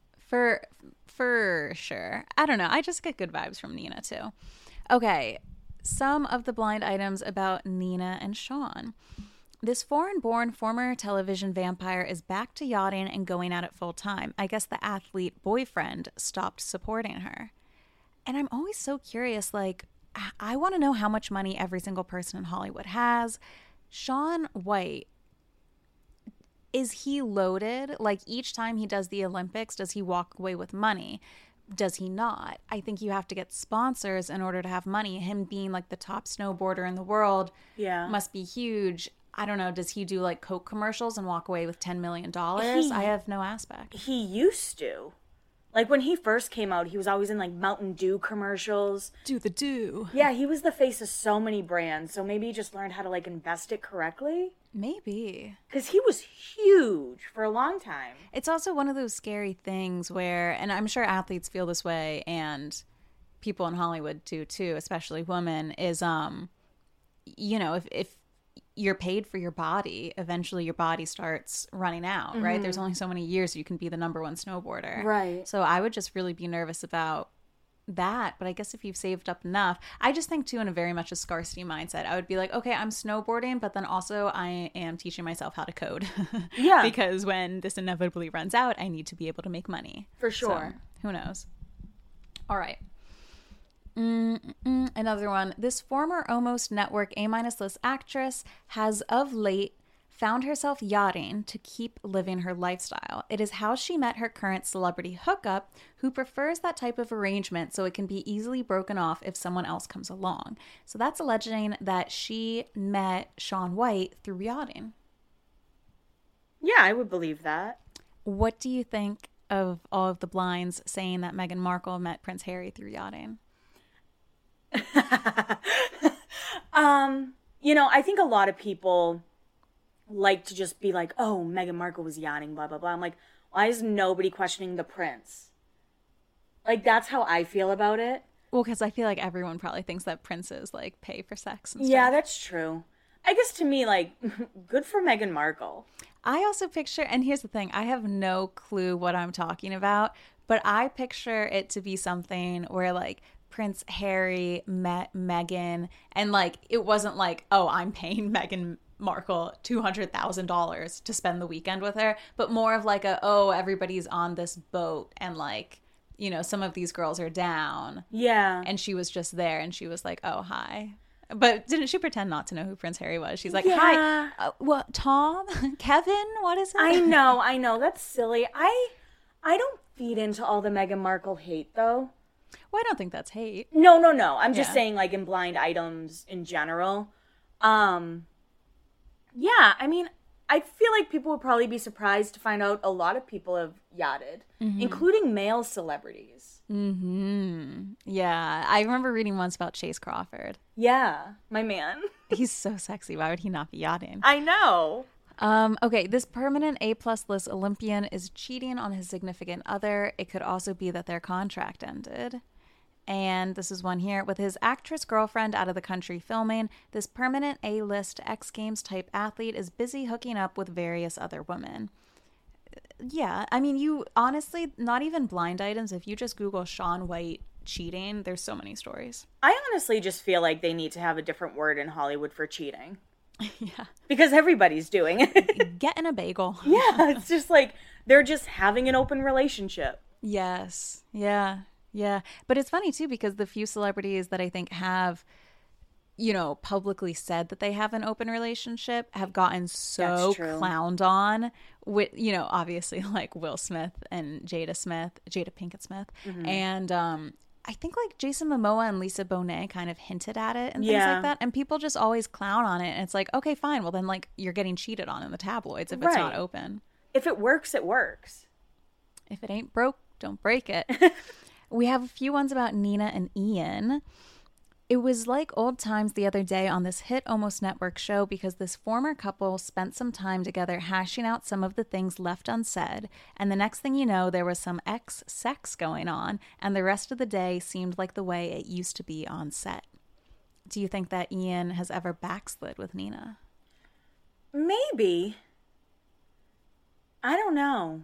A: For sure. I don't know. I just get good vibes from Nina too. Okay. Some of the blind items about Nina and Sean. This foreign-born former television vampire is back to yachting and going at it full time. I guess the athlete boyfriend stopped supporting her. And I'm always so curious, I want to know how much money every single person in Hollywood has. Shaun White, is he loaded? Like each time he does the Olympics, does he walk away with money? Does he not? I think you have to get sponsors in order to have money. Him being like the top snowboarder in the world must be huge. I don't know. Does he do Coke commercials and walk away with $10 million? I have no aspect.
B: He used to. Like when he first came out, he was always in Mountain Dew commercials.
A: Do the do.
B: Yeah, he was the face of so many brands. So maybe he just learned how to invest it correctly.
A: Maybe.
B: Because he was huge for a long time.
A: It's also one of those scary things where, and I'm sure athletes feel this way, and people in Hollywood do too, especially women, is, if you're paid for your body, eventually your body starts running out, right? There's only so many years you can be the number one snowboarder.
B: Right.
A: So I would just really be nervous about that. But I guess if you've saved up enough, I just think too in a very much a scarcity mindset, I would be like, okay, I'm snowboarding, but then also I am teaching myself how to code.
B: Yeah.
A: Because when this inevitably runs out, I need to be able to make money.
B: For sure.
A: So, who knows? All right. Another one. This former Almost Network A- list actress has of late found herself yachting to keep living her lifestyle. It is how she met her current celebrity hookup, who prefers that type of arrangement so it can be easily broken off if someone else comes along. So that's alleging that she met Shaun White through yachting.
B: Yeah, I would believe that.
A: What do you think of all of the blinds saying that Meghan Markle met Prince Harry through yachting?
B: I think a lot of people like to just be like, oh, Meghan Markle was yachting, blah, blah, blah. I'm like, why is nobody questioning the prince? Like, that's how I feel about it.
A: Well, because I feel like everyone probably thinks that princes, like, pay for sex and stuff.
B: Yeah, that's true. I guess to me, like, good for Meghan Markle.
A: I also picture, and here's the thing, I have no clue what I'm talking about, but I picture it to be something where, like, Prince Harry met Meghan, and, like, it wasn't like, oh, I'm paying Meghan Markle $200,000 to spend the weekend with her, but more of like everybody's on this boat and, like, you know, some of these girls are down.
B: Yeah.
A: And she was just there and she was like, oh, hi. But didn't she pretend not to know who Prince Harry was? She's like,
B: yeah.
A: Hi, what, Tom? Kevin? What is it?
B: I know. That's silly. I don't feed into all the Meghan Markle hate, though.
A: Well, I don't think that's hate.
B: No. I'm just saying, like, in blind items in general. Yeah, I mean, I feel like people would probably be surprised to find out a lot of people have yachted, including male celebrities.
A: Yeah, I remember reading once about Chase Crawford.
B: Yeah, my man.
A: He's so sexy. Why would he not be yachting?
B: I know.
A: Okay, this permanent A-plus list Olympian is cheating on his significant other. It could also be that their contract ended. And this is one here. With his actress girlfriend out of the country filming, this permanent A-list X Games type athlete is busy hooking up with various other women. Yeah, I mean, you honestly, not even blind items. If you just Google Shaun White cheating, there's so many stories.
B: I honestly just feel like they need to have a different word in Hollywood for cheating.
A: Yeah.
B: Because everybody's doing it.
A: Getting a bagel.
B: Yeah, it's just like they're just having an open relationship.
A: Yes. Yeah. Yeah. But it's funny too, because the few celebrities that I think have, you know, publicly said that they have an open relationship have gotten so clowned on with, you know, obviously like Will Smith and Jada Pinkett Smith. And I think like Jason Momoa and Lisa Bonet kind of hinted at it and things like that. And people just always clown on it. And it's like, okay, fine. Well, then like you're getting cheated on in the tabloids if it's not open.
B: If it works, it works.
A: If it ain't broke, don't break it. We have a few ones about Nina and Ian. It was like old times the other day on this hit Almost Network show because this former couple spent some time together hashing out some of the things left unsaid, and the next thing you know, there was some sex going on, and the rest of the day seemed like the way it used to be on set. Do you think that Ian has ever backslid with Nina?
B: Maybe. I don't know.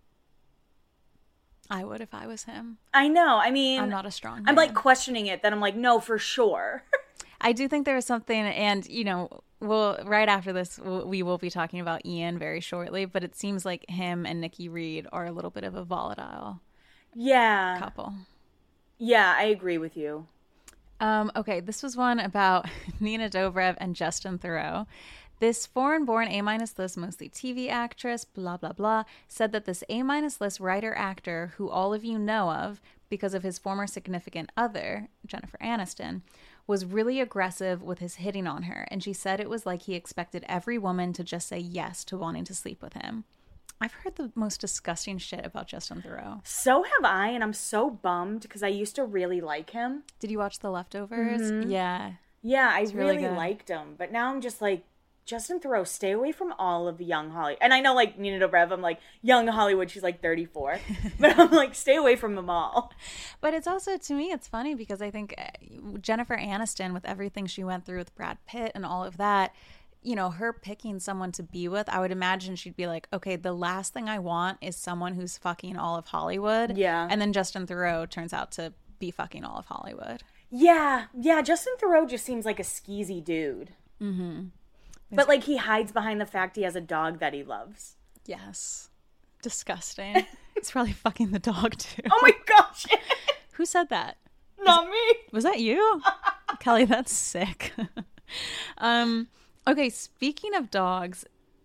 A: I would if I was him.
B: I know. I mean,
A: I'm not a strong man.
B: I'm like questioning it. Then I'm like, no, for sure.
A: I do think there is something, and you know, right after this, we will be talking about Ian very shortly. But it seems like him and Nikki Reed are a little bit of a volatile, couple.
B: Yeah, I agree with you.
A: Okay, this was one about Nina Dobrev and Justin Theroux. This foreign-born A-minus list, mostly TV actress, blah, blah, blah, said that this A-minus list writer-actor, who all of you know of because of his former significant other, Jennifer Aniston, was really aggressive with his hitting on her, and she said it was like he expected every woman to just say yes to wanting to sleep with him. I've heard the most disgusting shit about Justin Theroux.
B: So have I, and I'm so bummed because I used to really like him.
A: Did you watch The Leftovers? Yeah.
B: Yeah, I really liked him, but now I'm just like, Justin Theroux, stay away from all of the young Hollywood. And I know, like, Nina Dobrev, I'm like, young Hollywood, she's like 34. But I'm like, stay away from them all.
A: But it's also, to me, it's funny because I think Jennifer Aniston, with everything she went through with Brad Pitt and all of that, you know, her picking someone to be with, I would imagine she'd be like, okay, the last thing I want is someone who's fucking all of Hollywood.
B: Yeah.
A: And then Justin Theroux turns out to be fucking all of Hollywood.
B: Yeah. Justin Theroux just seems like a skeezy dude. But, like, he hides behind the fact he has a dog that he loves.
A: Yes. Disgusting. He's probably fucking the dog, too.
B: Oh, my gosh.
A: Who said that?
B: Not me.
A: Was that you? Kelly, that's sick. Okay, speaking of dogs,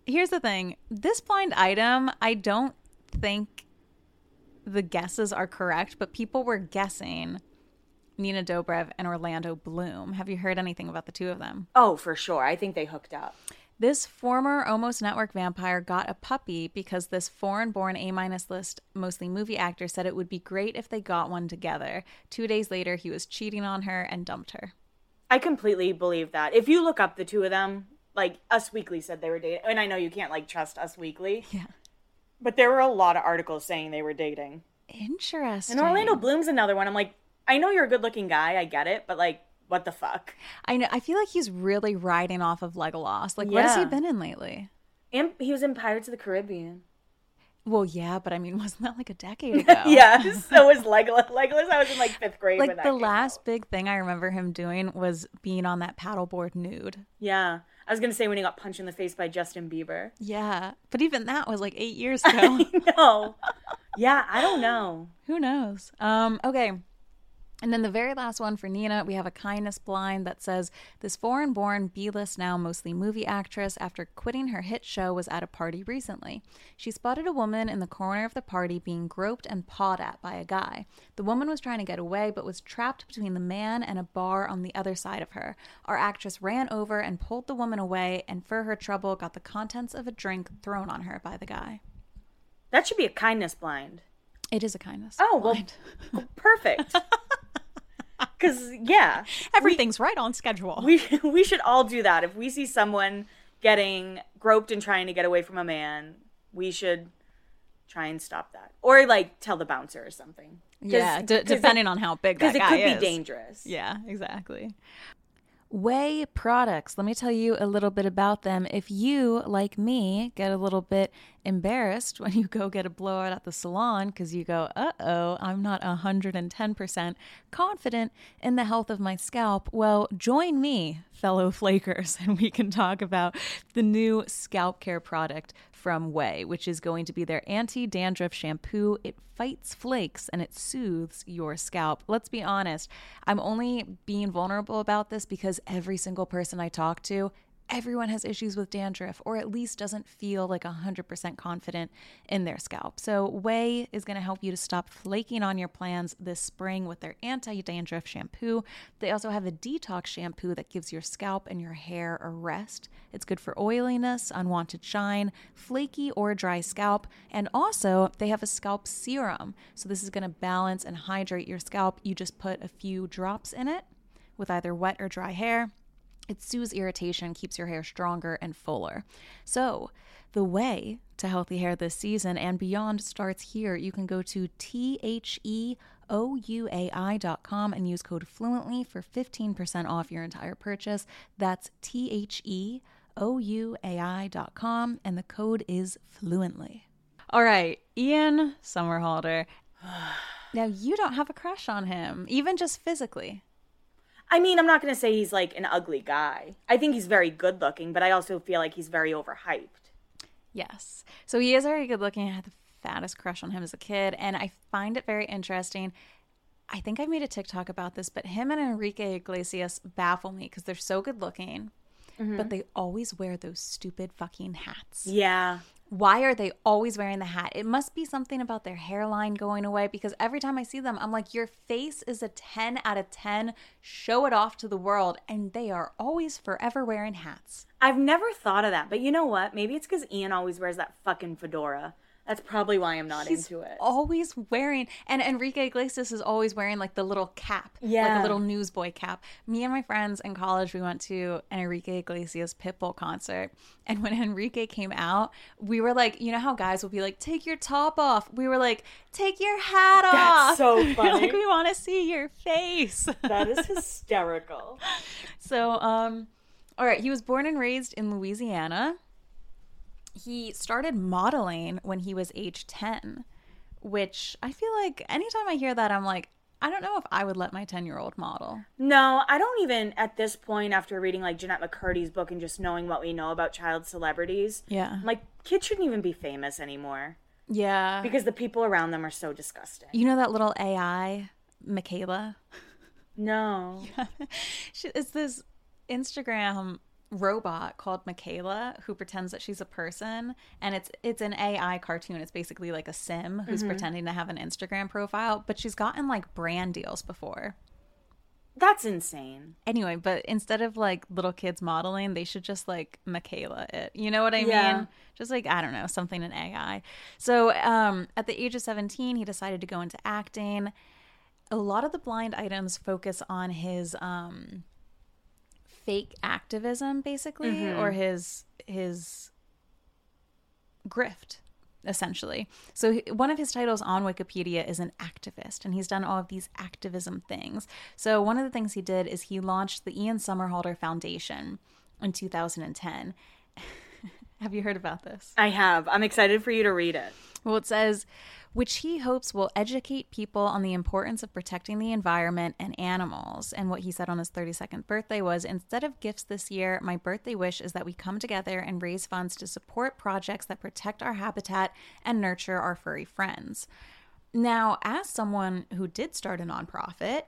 A: here's the thing. This blind item, I don't think the guesses are correct, but people were guessing Nina Dobrev and Orlando Bloom. Have you heard anything about the two of them?
B: Oh, for sure. I think they hooked up.
A: This former Almost Network vampire got a puppy because this foreign-born A- list, mostly movie actor, said it would be great if they got one together. 2 days later, he was cheating on her and dumped her.
B: I completely believe that. If you look up the two of them, like Us Weekly said they were dating, and I know you can't like trust Us Weekly.
A: Yeah.
B: But there were a lot of articles saying they were dating.
A: Interesting.
B: And Orlando Bloom's another one. I'm like, I know you're a good-looking guy, I get it, but like, what the fuck?
A: I know. I feel like he's really riding off of Legolas. Like, what has he been in lately?
B: And he was in Pirates of the Caribbean.
A: Well, yeah, but I mean, wasn't that like a decade ago?
B: Yeah, so was Legolas. Legolas, I was in like 5th grade.
A: Like the last big thing I remember him doing was being on that paddleboard nude.
B: Yeah. I was going to say when he got punched in the face by Justin Bieber.
A: Yeah. But even that was like 8 years ago.
B: I know. Yeah, I don't know.
A: Who knows? Okay. And then the very last one for Nina, we have a kindness blind that says, this foreign-born B-list now mostly movie actress after quitting her hit show was at a party recently. She spotted a woman in the corner of the party being groped and pawed at by a guy. The woman was trying to get away but was trapped between the man and a bar on the other side of her. Our actress ran over and pulled the woman away and for her trouble got the contents of a drink thrown on her by the guy.
B: That should be a kindness blind.
A: It is a kindness
B: blind. Well, perfect. Because, yeah.
A: Everything's right on schedule.
B: We should all do that. If we see someone getting groped and trying to get away from a man, we should try and stop that. Or, like, tell the bouncer or something.
A: Yeah, depending on how big that guy is.
B: Because it could be dangerous.
A: Yeah, exactly. Ouai products. Let me tell you a little bit about them. If you, like me, get a little bit embarrassed when you go get a blowout at the salon because you go, uh-oh, I'm not 110% confident in the health of my scalp, well, join me, fellow flakers, and we can talk about the new scalp care product from Ouai, which is going to be their anti-dandruff shampoo. It fights flakes and it soothes your scalp. Let's be honest, I'm only being vulnerable about this because every single person I talk to, everyone has issues with dandruff or at least doesn't feel like 100% confident in their scalp. So Ouai is going to help you to stop flaking on your plans this spring with their anti-dandruff shampoo. They also have a detox shampoo that gives your scalp and your hair a rest. It's good for oiliness, unwanted shine, flaky or dry scalp. And also they have a scalp serum. So this is going to balance and hydrate your scalp. You just put a few drops in it with either wet or dry hair. It soothes irritation, keeps your hair stronger and fuller. So the way to healthy hair this season and beyond starts here. You can go to THEOUAI.com and use code FLUENTLY for 15% off your entire purchase. That's THEOUAI.com and the code is FLUENTLY. All right, Ian Somerhalder. Now, you don't have a crush on him, even just physically.
B: I mean, I'm not going to say he's like an ugly guy. I think he's very good looking, but I also feel like he's very overhyped.
A: Yes. So he is very good looking. I had the fattest crush on him as a kid, and I find it very interesting. I think I made a TikTok about this, but him and Enrique Iglesias baffle me because they're so good looking, but they always wear those stupid fucking hats.
B: Yeah.
A: Why are they always wearing the hat? It must be something about their hairline going away because every time I see them, I'm like, your face is a 10 out of 10. Show it off to the world. And they are always forever wearing hats.
B: I've never thought of that. But you know what? Maybe it's because Ian always wears that fucking fedora. That's probably why I'm not into it.
A: Always wearing, and Enrique Iglesias is always wearing like the little cap,
B: yeah,
A: like a little newsboy cap. Me and my friends in college, we went to an Enrique Iglesias Pitbull concert, and when Enrique came out, we were like, you know how guys will be like, take your top off. We were like, take your hat off.
B: That's so funny.
A: Like, we want to see your face.
B: That is hysterical.
A: So, all right, he was born and raised in Louisiana. He started modeling when he was age 10, which I feel like anytime I hear that, I'm like, I don't know if I would let my 10-year-old model.
B: No, I don't even, at this point, after reading like Jeanette McCurdy's book and just knowing what we know about child celebrities,
A: yeah,
B: I'm like, kids shouldn't even be famous anymore.
A: Yeah.
B: Because the people around them are so disgusting.
A: You know that little AI, Michaela?
B: No.
A: It's this Instagram robot called Michaela who pretends that she's a person, and it's an AI cartoon. It's basically like a sim who's pretending to have an Instagram profile, but she's gotten like brand deals before.
B: That's insane.
A: Anyway, but instead of like little kids modeling, they should just like Michaela it. You know what I
B: Yeah.
A: mean? Just like, I don't know, something in AI. So at the age of 17, he decided to go into acting. A lot of the blind items focus on his fake activism, basically, or his grift, essentially. So one of his titles on Wikipedia is an activist, and he's done all of these activism things. So one of the things he did is he launched the Ian Somerhalder Foundation in 2010. Have you heard about this?
B: I have. I'm excited for you to read it.
A: Well, it says, which he hopes will educate people on the importance of protecting the environment and animals. And what he said on his 32nd birthday was, instead of gifts this year, my birthday wish is that we come together and raise funds to support projects that protect our habitat and nurture our furry friends. Now, as someone who did start a nonprofit,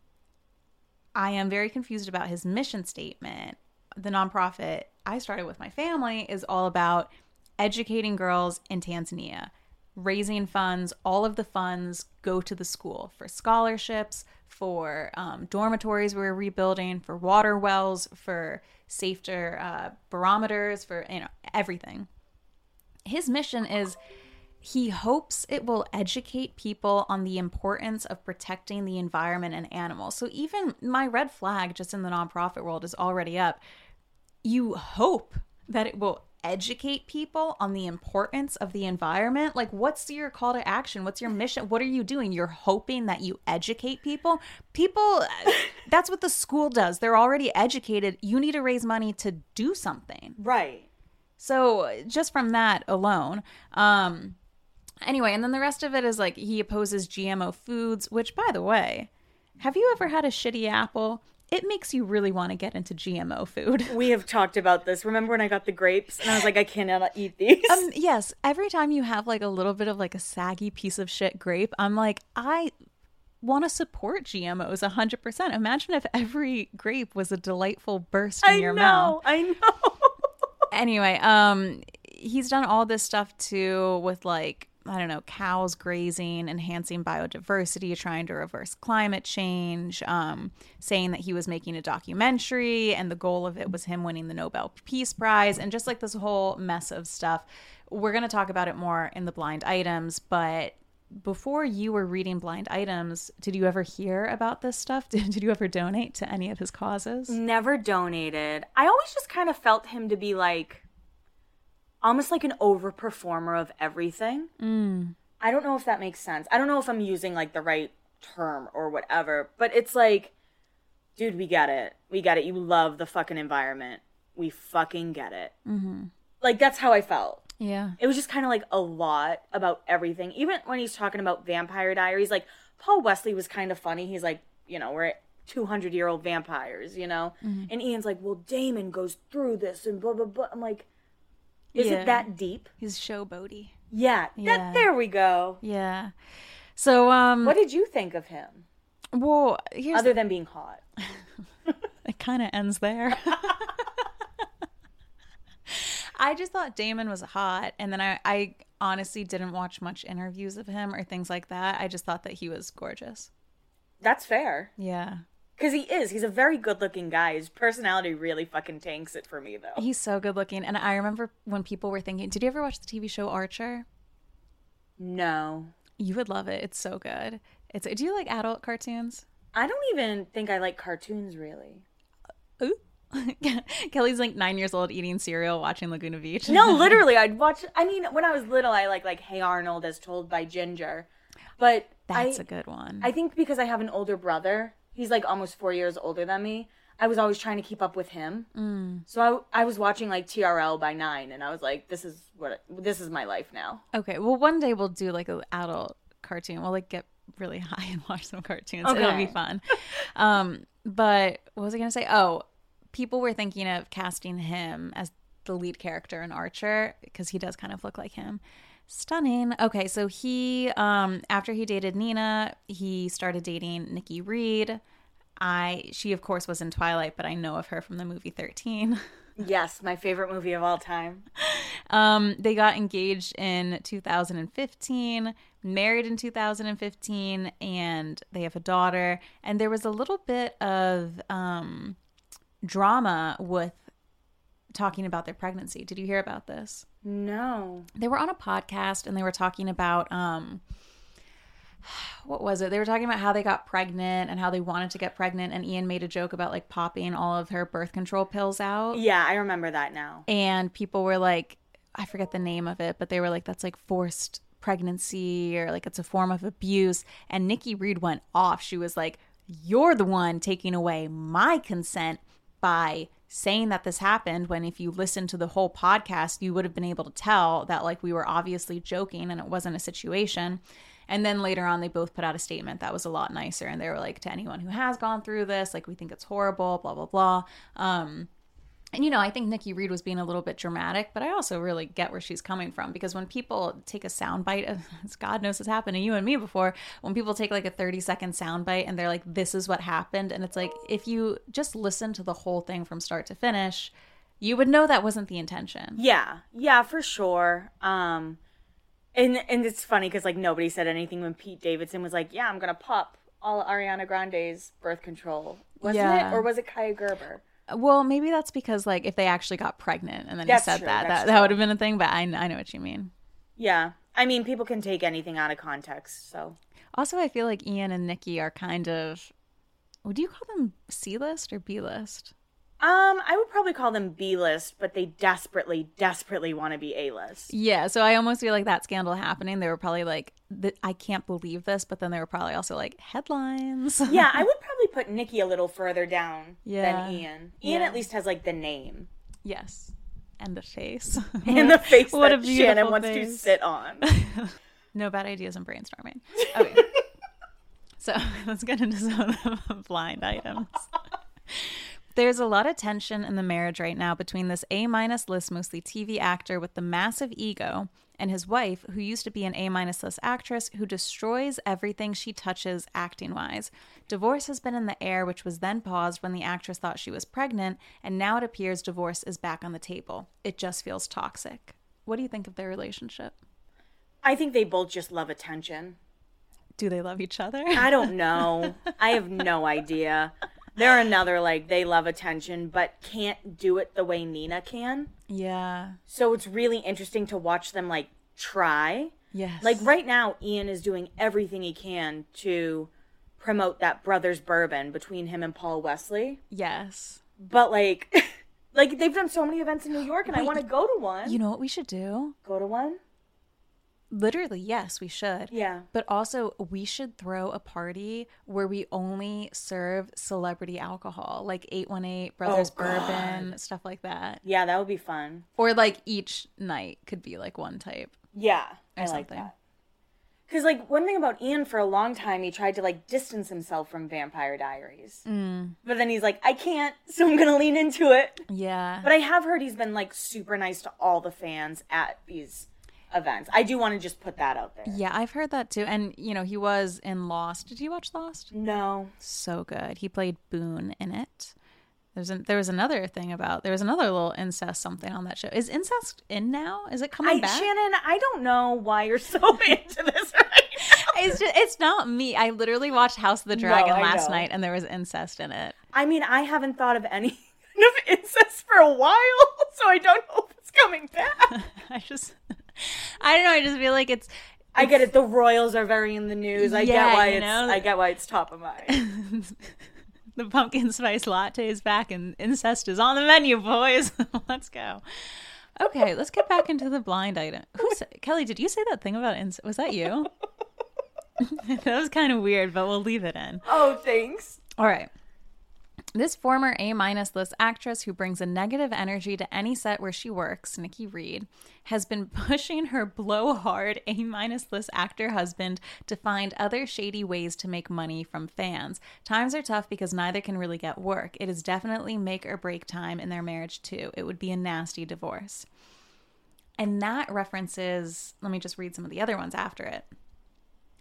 A: I am very confused about his mission statement. The nonprofit I started with my family is all about educating girls in Tanzania, raising funds. All of the funds go to the school for scholarships, for dormitories we're rebuilding, for water wells, for safer barometers, for everything. His mission is he hopes it will educate people on the importance of protecting the environment and animals. So even my red flag just in the nonprofit world is already up. You hope that it will educate people on the importance of the environment. Like, what's your call to action? What's your mission? What are you doing? You're hoping that you educate people. That's what the school does. They're already educated. You need to raise money to do something.
B: Right.
A: So just from that alone, anyway, and then the rest of it is like he opposes GMO foods, which, by the way, have you ever had a shitty apple? It makes you really want to get into GMO food.
B: We have talked about this. Remember when I got the grapes and I was like, I cannot eat these?
A: Yes. Every time you have like a little bit of like a saggy piece of shit grape, I'm like, I want to support GMOs 100%. Imagine if every grape was a delightful burst in your mouth.
B: I know.
A: Anyway, he's done all this stuff too with like, I don't know, cows grazing, enhancing biodiversity, trying to reverse climate change, saying that he was making a documentary and the goal of it was him winning the Nobel Peace Prize, and just like this whole mess of stuff. We're going to talk about it more in the blind items, but before you were reading blind items, did you ever hear about this stuff? Did you ever donate to any of his causes?
B: Never donated. I always just kind of felt him to be like, almost like an overperformer of everything. I don't know if that makes sense. I don't know if I'm using like the right term or whatever, but it's like, dude, we get it. We get it. You love the fucking environment. We fucking get it. Mm-hmm. Like, that's how I felt.
A: Yeah.
B: It was just kind of like a lot about everything. Even when he's talking about Vampire Diaries, like Paul Wesley was kind of funny. He's like, we're 200-year-old vampires, Mm-hmm. And Ian's like, well, Damon goes through this and blah, blah, blah. I'm like, is it that deep?
A: He's showboaty.
B: Yeah. There we go.
A: Yeah. So,
B: what did you think of him?
A: Well,
B: other than being hot.
A: It kind of ends there. I just thought Damon was hot, and then I honestly didn't watch much interviews of him or things like that. I just thought that he was gorgeous.
B: That's fair.
A: Yeah.
B: Because he is. He's a very good-looking guy. His personality really fucking tanks it for me, though.
A: He's so good-looking. And I remember when people were thinking, did you ever watch the TV show Archer?
B: No.
A: You would love it. It's so good. Do you like adult cartoons?
B: I don't even think I like cartoons, really.
A: Ooh. Kelly's like 9 years old eating cereal, watching Laguna Beach.
B: No, literally. When I was little, I like Hey Arnold as told by Ginger. But
A: that's a good one.
B: I think because I have an older brother, he's like almost 4 years older than me. I was always trying to keep up with him. So I was watching like TRL by 9, and I was like, this is my life now. Okay,
A: well, one day we'll do like an adult cartoon. We'll like get really high and watch some cartoons.
B: Okay.
A: It'll be fun. But what was I going to say? Oh, people were thinking of casting him as the lead character in Archer because he does kind of look like him. Stunning. Okay, so he, after he dated Nina, he started dating Nikki Reed. She, of course, was in Twilight, but I know of her from the movie 13.
B: Yes, my favorite movie of all time.
A: They got engaged in 2015, married in 2015, and they have a daughter. And there was a little bit of drama with talking about their pregnancy. Did you hear about this?
B: No.
A: They were on a podcast and they were talking about what was it? They were talking about how they got pregnant and how they wanted to get pregnant, and Ian made a joke about like popping all of her birth control pills out.
B: Yeah, I remember that now.
A: And people were like, I forget the name of it, but they were like, that's like forced pregnancy, or like it's a form of abuse. And Nikki Reed went off. She was like, you're the one taking away my consent by saying that this happened, when if you listened to the whole podcast, you would have been able to tell that like we were obviously joking and it wasn't a situation. And then later on, they both put out a statement that was a lot nicer. And they were like, to anyone who has gone through this, like, we think it's horrible, blah, blah, blah. And, you know, I think Nikki Reed was being a little bit dramatic, but I also really get where she's coming from, because when people take a soundbite, as God knows has happened to you and me before, when people take like a 30-second soundbite and they're like, this is what happened. And it's like, if you just listen to the whole thing from start to finish, you would know that wasn't the intention.
B: Yeah, for sure. And it's funny because like nobody said anything when Pete Davidson was like, yeah, I'm going to pop all Ariana Grande's birth control. Wasn't it? Or was it Kaya Gerber?
A: Well, maybe that's because like if they actually got pregnant and then
B: That's
A: he said
B: true,
A: that
B: true.
A: would have been a thing. But I know what you mean.
B: Yeah. I mean, people can take anything out of context, so.
A: Also, I feel like Ian and Nikki are kind of, would you call them C-list or B-list?
B: I would probably call them B-list, but they desperately want to be A-list.
A: Yeah, so I almost feel like that scandal happening, they were probably like, I can't believe this, but then they were probably also like, headlines.
B: Yeah, I would probably put Nikki a little further down
A: Yeah.
B: than Ian. Ian at least has like the name.
A: Yes. And the face.
B: And the face
A: What a
B: that
A: beautiful
B: Shannon wants to
A: face.
B: sit on.
A: No bad ideas in brainstorming. Okay. So let's get into some of the blind items. There's a lot of tension in the marriage right now between this A-minus list, mostly TV actor with the massive ego, and his wife, who used to be an A-minus list actress who destroys everything she touches acting-wise. Divorce has been in the air, which was then paused when the actress thought she was pregnant, and now it appears divorce is back on the table. It just feels toxic. What do you think of their relationship?
B: I think they both just love attention.
A: Do they love each other?
B: I don't know. I have no idea. They're another, like, they love attention, but can't do it the way Nina can.
A: Yeah.
B: So it's really interesting to watch them, like, try.
A: Yes.
B: Like, right now, Ian is doing everything he can to promote that Brothers Bourbon between him and Paul Wesley.
A: Yes.
B: But, like, like they've done so many events in New York, and I want to go to one.
A: You know what we should do?
B: Go to one?
A: Literally, yes, we should.
B: Yeah.
A: But also, we should throw a party where we only serve celebrity alcohol, like 818, Brothers Bourbon, stuff like that.
B: Yeah, that would be fun.
A: Or like each night could be like one type.
B: Yeah,
A: Or
B: I like
A: something.
B: that. Because, like, one thing about Ian, for a long time, he tried to, like, distance himself from Vampire Diaries. But then he's like, I can't, so I'm going to lean into it.
A: Yeah.
B: But I have heard he's been, like, super nice to all the fans at these events. I do want to just put that out there.
A: Yeah, I've heard that too. And, you know, he was in Lost. Did you watch Lost?
B: No.
A: So good. He played Boone in it. There was another thing about, there was another little incest something on that show. Is incest in now? Is it coming back?
B: Shannon, I don't know why you're so into this right now.
A: It's not me. I literally watched House of the Dragon
B: I
A: last
B: know.
A: night and there was incest in it.
B: I mean, I haven't thought of any kind of incest for a while, so I don't know if it's coming back.
A: I don't know. I just feel like it's
B: I get it. The Royals are very in the news. I
A: Yeah,
B: get why it's top of mind.
A: the pumpkin spice latte is back and incest is on the menu, boys. Let's go. Okay, let's get back into the blind item. Kelly, did you say that thing about incest? Was that you? That was kind of weird, but we'll leave it in.
B: Oh, thanks.
A: All right. This former A-minus list actress who brings a negative energy to any set where she works, Nikki Reed, has been pushing her blowhard A-minus list actor husband to find other shady ways to make money from fans. Times are tough because neither can really get work. It is definitely make or break time in their marriage too. It would be a nasty divorce. And that references, let me just read some of the other ones after it.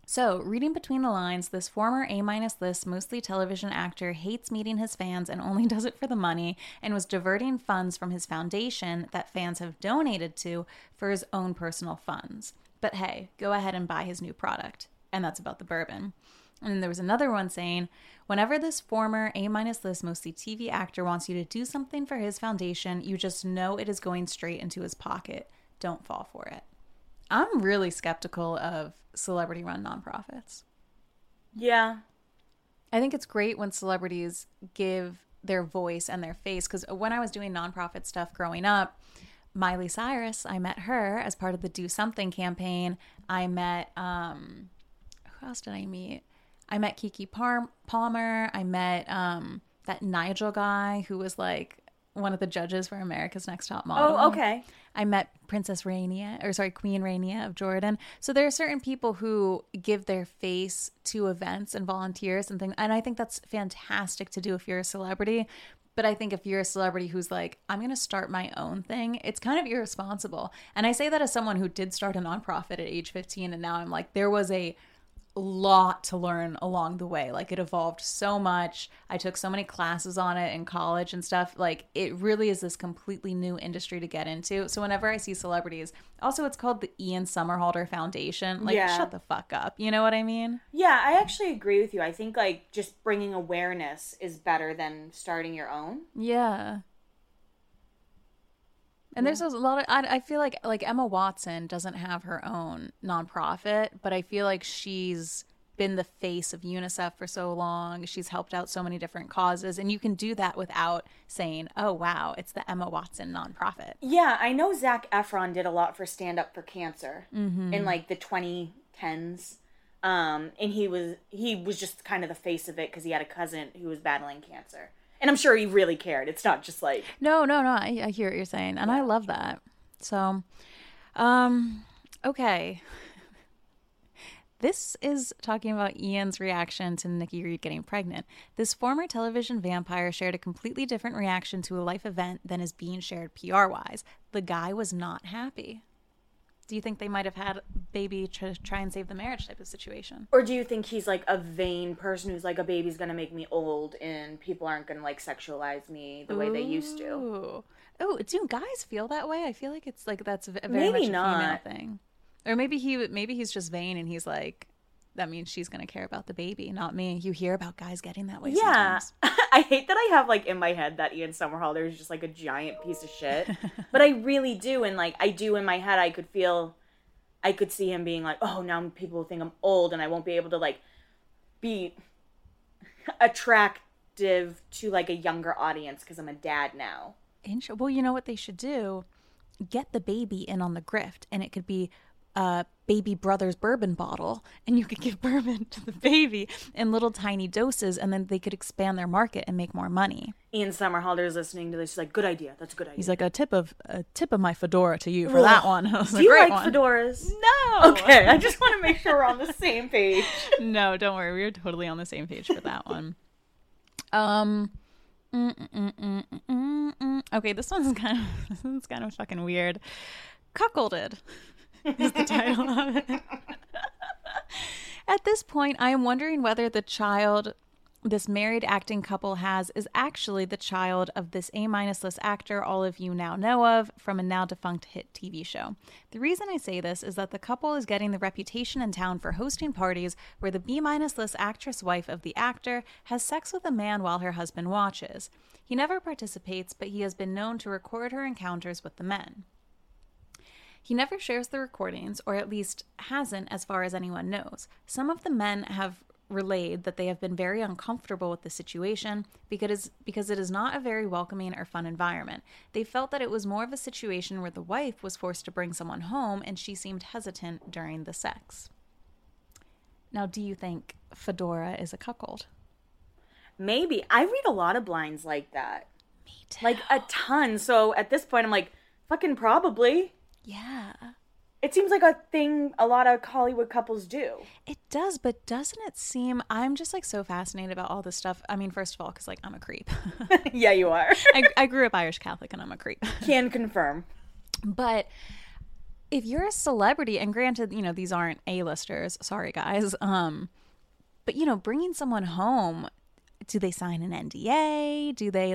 A: So, reading between the lines, this former A-list, mostly television actor hates meeting his fans and only does it for the money, and was diverting funds from his foundation that fans have donated to for his own personal funds. But hey, go ahead and buy his new product. And that's about the bourbon. And then there was another one saying, whenever this former A-list, mostly TV actor wants you to do something for his foundation, you just know it is going straight into his pocket. Don't fall for it. I'm really skeptical of celebrity-run nonprofits.
B: Yeah.
A: I think it's great when celebrities give their voice and their face, because when I was doing nonprofit stuff growing up, Miley Cyrus, I met her as part of the Do Something campaign. I met, who else did I meet? I met Kiki Palmer. I met that Nigel guy who was like one of the judges for America's Next Top Model.
B: Oh, okay.
A: I met Queen Rania of Jordan. So there are certain people who give their face to events and volunteers and things. And I think that's fantastic to do if you're a celebrity. But I think if you're a celebrity who's like, I'm going to start my own thing, it's kind of irresponsible. And I say that as someone who did start a nonprofit at age 15. And now I'm like, there was a lot to learn along the way. Like, it evolved so much. I took so many classes on it in college and stuff. Like, it really is this completely new industry to get into. So whenever I see celebrities, also it's called the Ian Somerhalder Foundation. Like, shut the fuck up. You know what I mean?
B: Yeah, I actually agree with you. I think like just bringing awareness is better than starting your own.
A: Yeah. And there's a lot of, I feel like Emma Watson doesn't have her own nonprofit, but I feel like she's been the face of UNICEF for so long. She's helped out so many different causes. And you can do that without saying, oh, wow, it's the Emma Watson nonprofit.
B: Yeah, I know Zac Efron did a lot for Stand Up for Cancer in like the 2010s. And he was just kind of the face of it because he had a cousin who was battling cancer. And I'm sure he really cared. It's not just like...
A: No. I hear what you're saying. And I love that. So, okay. This is talking about Ian's reaction to Nikki Reed getting pregnant. This former television vampire shared a completely different reaction to a life event than is being shared PR-wise. The guy was not happy. Do you think they might have had a baby to try and save the marriage type of situation?
B: Or do you think he's like a vain person who's like, a baby's going to make me old and people aren't going to like sexualize me the way they used to?
A: Oh, do guys feel that way? I feel like it's like that's very much a female thing. Or maybe he's just vain and he's like, that means she's going to care about the baby, not me. You hear about guys getting that way sometimes.
B: I hate that I have like in my head that Ian Somerhalder is just like a giant piece of shit. But I really do. And like I do in my head, I could see him being like, oh, now people think I'm old and I won't be able to like be attractive to like a younger audience because I'm a dad now.
A: Well, you know what they should do? Get the baby in on the grift, and it could be baby brother's bourbon bottle, and you could give bourbon to the baby in little tiny doses, and then they could expand their market and make more money.
B: Ian Somerhalder is listening to this. He's like, good idea. That's a good idea.
A: He's like, a tip of my fedora to you for that one.
B: Do you like fedoras?
A: No.
B: Okay, I just want to make sure we're on the same page.
A: No, don't worry. We're totally on the same page for that one. Okay, this one's kind of fucking weird. Cuckolded is the title of it. At this point, I am wondering whether the child this married acting couple has is actually the child of this A-list actor all of you now know of from a now defunct hit TV show. The reason I say this is that the couple is getting the reputation in town for hosting parties where the B-list actress wife of the actor has sex with a man while her husband watches. He never participates, but he has been known to record her encounters with the men. He never shares the recordings, or at least hasn't as far as anyone knows. Some of the men have relayed that they have been very uncomfortable with the situation because it is not a very welcoming or fun environment. They felt that it was more of a situation where the wife was forced to bring someone home and she seemed hesitant during the sex. Now, do you think Fedora is a cuckold?
B: Maybe. I read a lot of blinds like that.
A: Me too.
B: Like a ton. So at this point, I'm like, fucking probably.
A: Yeah.
B: It seems like a thing a lot of Hollywood couples do.
A: It does, but doesn't it seem... I'm just like so fascinated about all this stuff. I mean, first of all, because like I'm a creep.
B: Yeah, you are.
A: I grew up Irish Catholic and I'm a creep.
B: Can confirm.
A: But if you're a celebrity, and granted, these aren't A-listers, sorry guys, but bringing someone home, do they sign an NDA? Do they